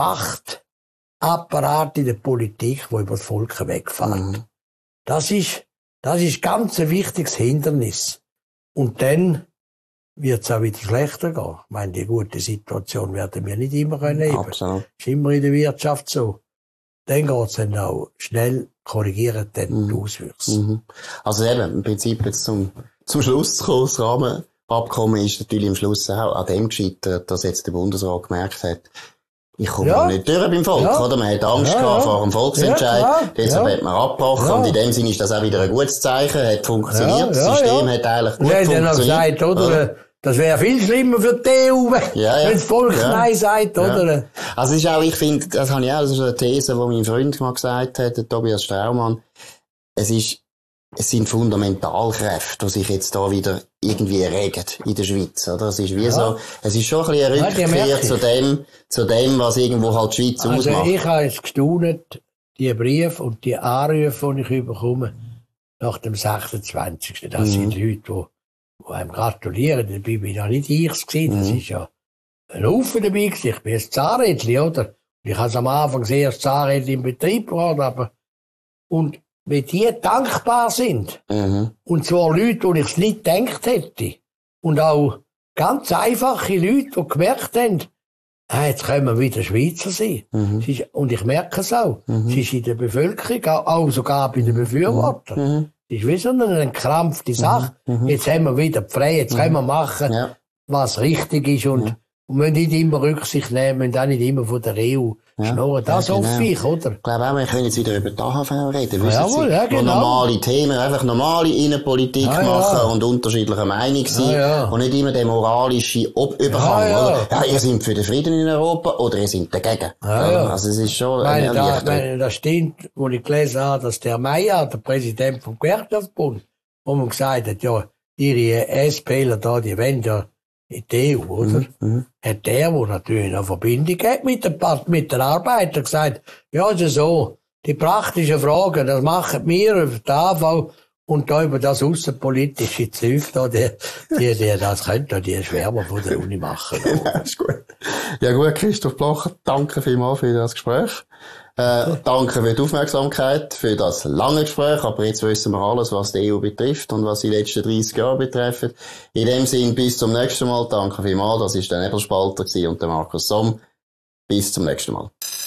Machtapparat in der Politik, der über das Volk wegfällt. Mhm. Das ist, das ist ganz ein wichtiges Hindernis. Und dann wird es auch wieder schlechter gehen. Ich meine, die gute Situation werden wir nicht immer können. Absolut. Das ist immer in der Wirtschaft so. Dann geht es dann auch schnell korrigieren, dann mhm. die Auswüchse. Mhm. Also eben, im Prinzip jetzt zum, zum Schluss zu kommen, das Rahmenabkommen ist natürlich am Schluss auch an dem gescheitert, dass jetzt der Bundesrat gemerkt hat, ich komme ja. nicht durch beim Volk, ja. oder? Man hat Angst ja, gehabt ja. vor dem Volksentscheid, ja, deshalb ja. hat man abgebrochen, ja. und in dem Sinne ist das auch wieder ein gutes Zeichen, hat funktioniert, ja, ja, das System ja. hat eigentlich gut und funktioniert. Dann gesagt, oder? oder? Das wäre viel schlimmer für die E U, ja, ja. wenn das Volk ja. Nein sagt, oder? Ja. Also es ist auch, ich finde, das habe ich auch, das ist eine These, die mein Freund mal gesagt hat, der Tobias Straumann, es ist, es sind Fundamentalkräfte, die sich jetzt da wieder irgendwie regen in der Schweiz, oder? Es ist wie ja. so, es ist schon ein bisschen eine Rückkehr ja, zu dem, zu dem, was irgendwo halt die Schweiz also ausmacht. Ich habe jetzt gestaunt, die Briefe und die Anrufe, die ich bekomme, nach dem sechsundzwanzigsten Das mhm. sind Leute, die, die einem gratulieren. Dabei bin ja nicht ich gewesen. Das mhm. ist ja ein Haufen dabei gewesen. Ich bin ein Zahnrädchen, oder? Ich habe es am Anfang gesehen, als Zahnrädchen im Betrieb geworden, aber, und, wenn die dankbar sind, mhm. und zwar Leute, die ich es nicht gedacht hätte, und auch ganz einfache Leute, die gemerkt haben, ah, jetzt können wir wieder Schweizer sein. Mhm. Ist, und ich merke es auch. Mhm. Es ist in der Bevölkerung, auch sogar bei den Befürwortern. Mhm. Es ist wie so eine krampfte Sache. Mhm. Jetzt haben wir wieder frei, jetzt mhm. können wir machen, ja. was richtig ist, und, ja. und müssen nicht immer Rücksicht nehmen, müssen auch nicht immer von der E U ja. schnurren. Das ja, genau. hoffe ich, oder? Ich glaube auch, wir können jetzt wieder über die A H V reden. Ja, jawohl, ja, genau. Normale Themen, einfach normale Innenpolitik ja, machen ja. und unterschiedlicher Meinung sein. Ja, ja. Und nicht immer der moralische Ob Überhang, ja, ja. oder? Ja, ihr seid für den Frieden in Europa oder ihr seid dagegen. Ja, ja. Also, es ist schon, meine, da, meine, da stimmt, wo ich gelesen habe, dass der Meier, der Präsident vom Gewerkschaftsbund, wo man gesagt hat, ja, ihre SPler da, die wollen ja in die E U, oder? Mhm. Hat der, der natürlich eine Verbindung hat mit den, mit den Arbeitern, gesagt, ja, also so, die praktischen Fragen, das machen wir über die A V und da über das außenpolitische Zeug da, die, die, die, das können die Schwärmer von der Uni machen. Ja, ist gut. Ja gut, Christoph Blocher, danke vielmals für das Gespräch. Äh, danke für die Aufmerksamkeit, für das lange Gespräch, aber jetzt wissen wir alles, was die E U betrifft und was die letzten dreissig Jahre betreffen. In dem Sinn, bis zum nächsten Mal. Danke vielmals, das war der Nebelspalter und der Markus Somm. Bis zum nächsten Mal.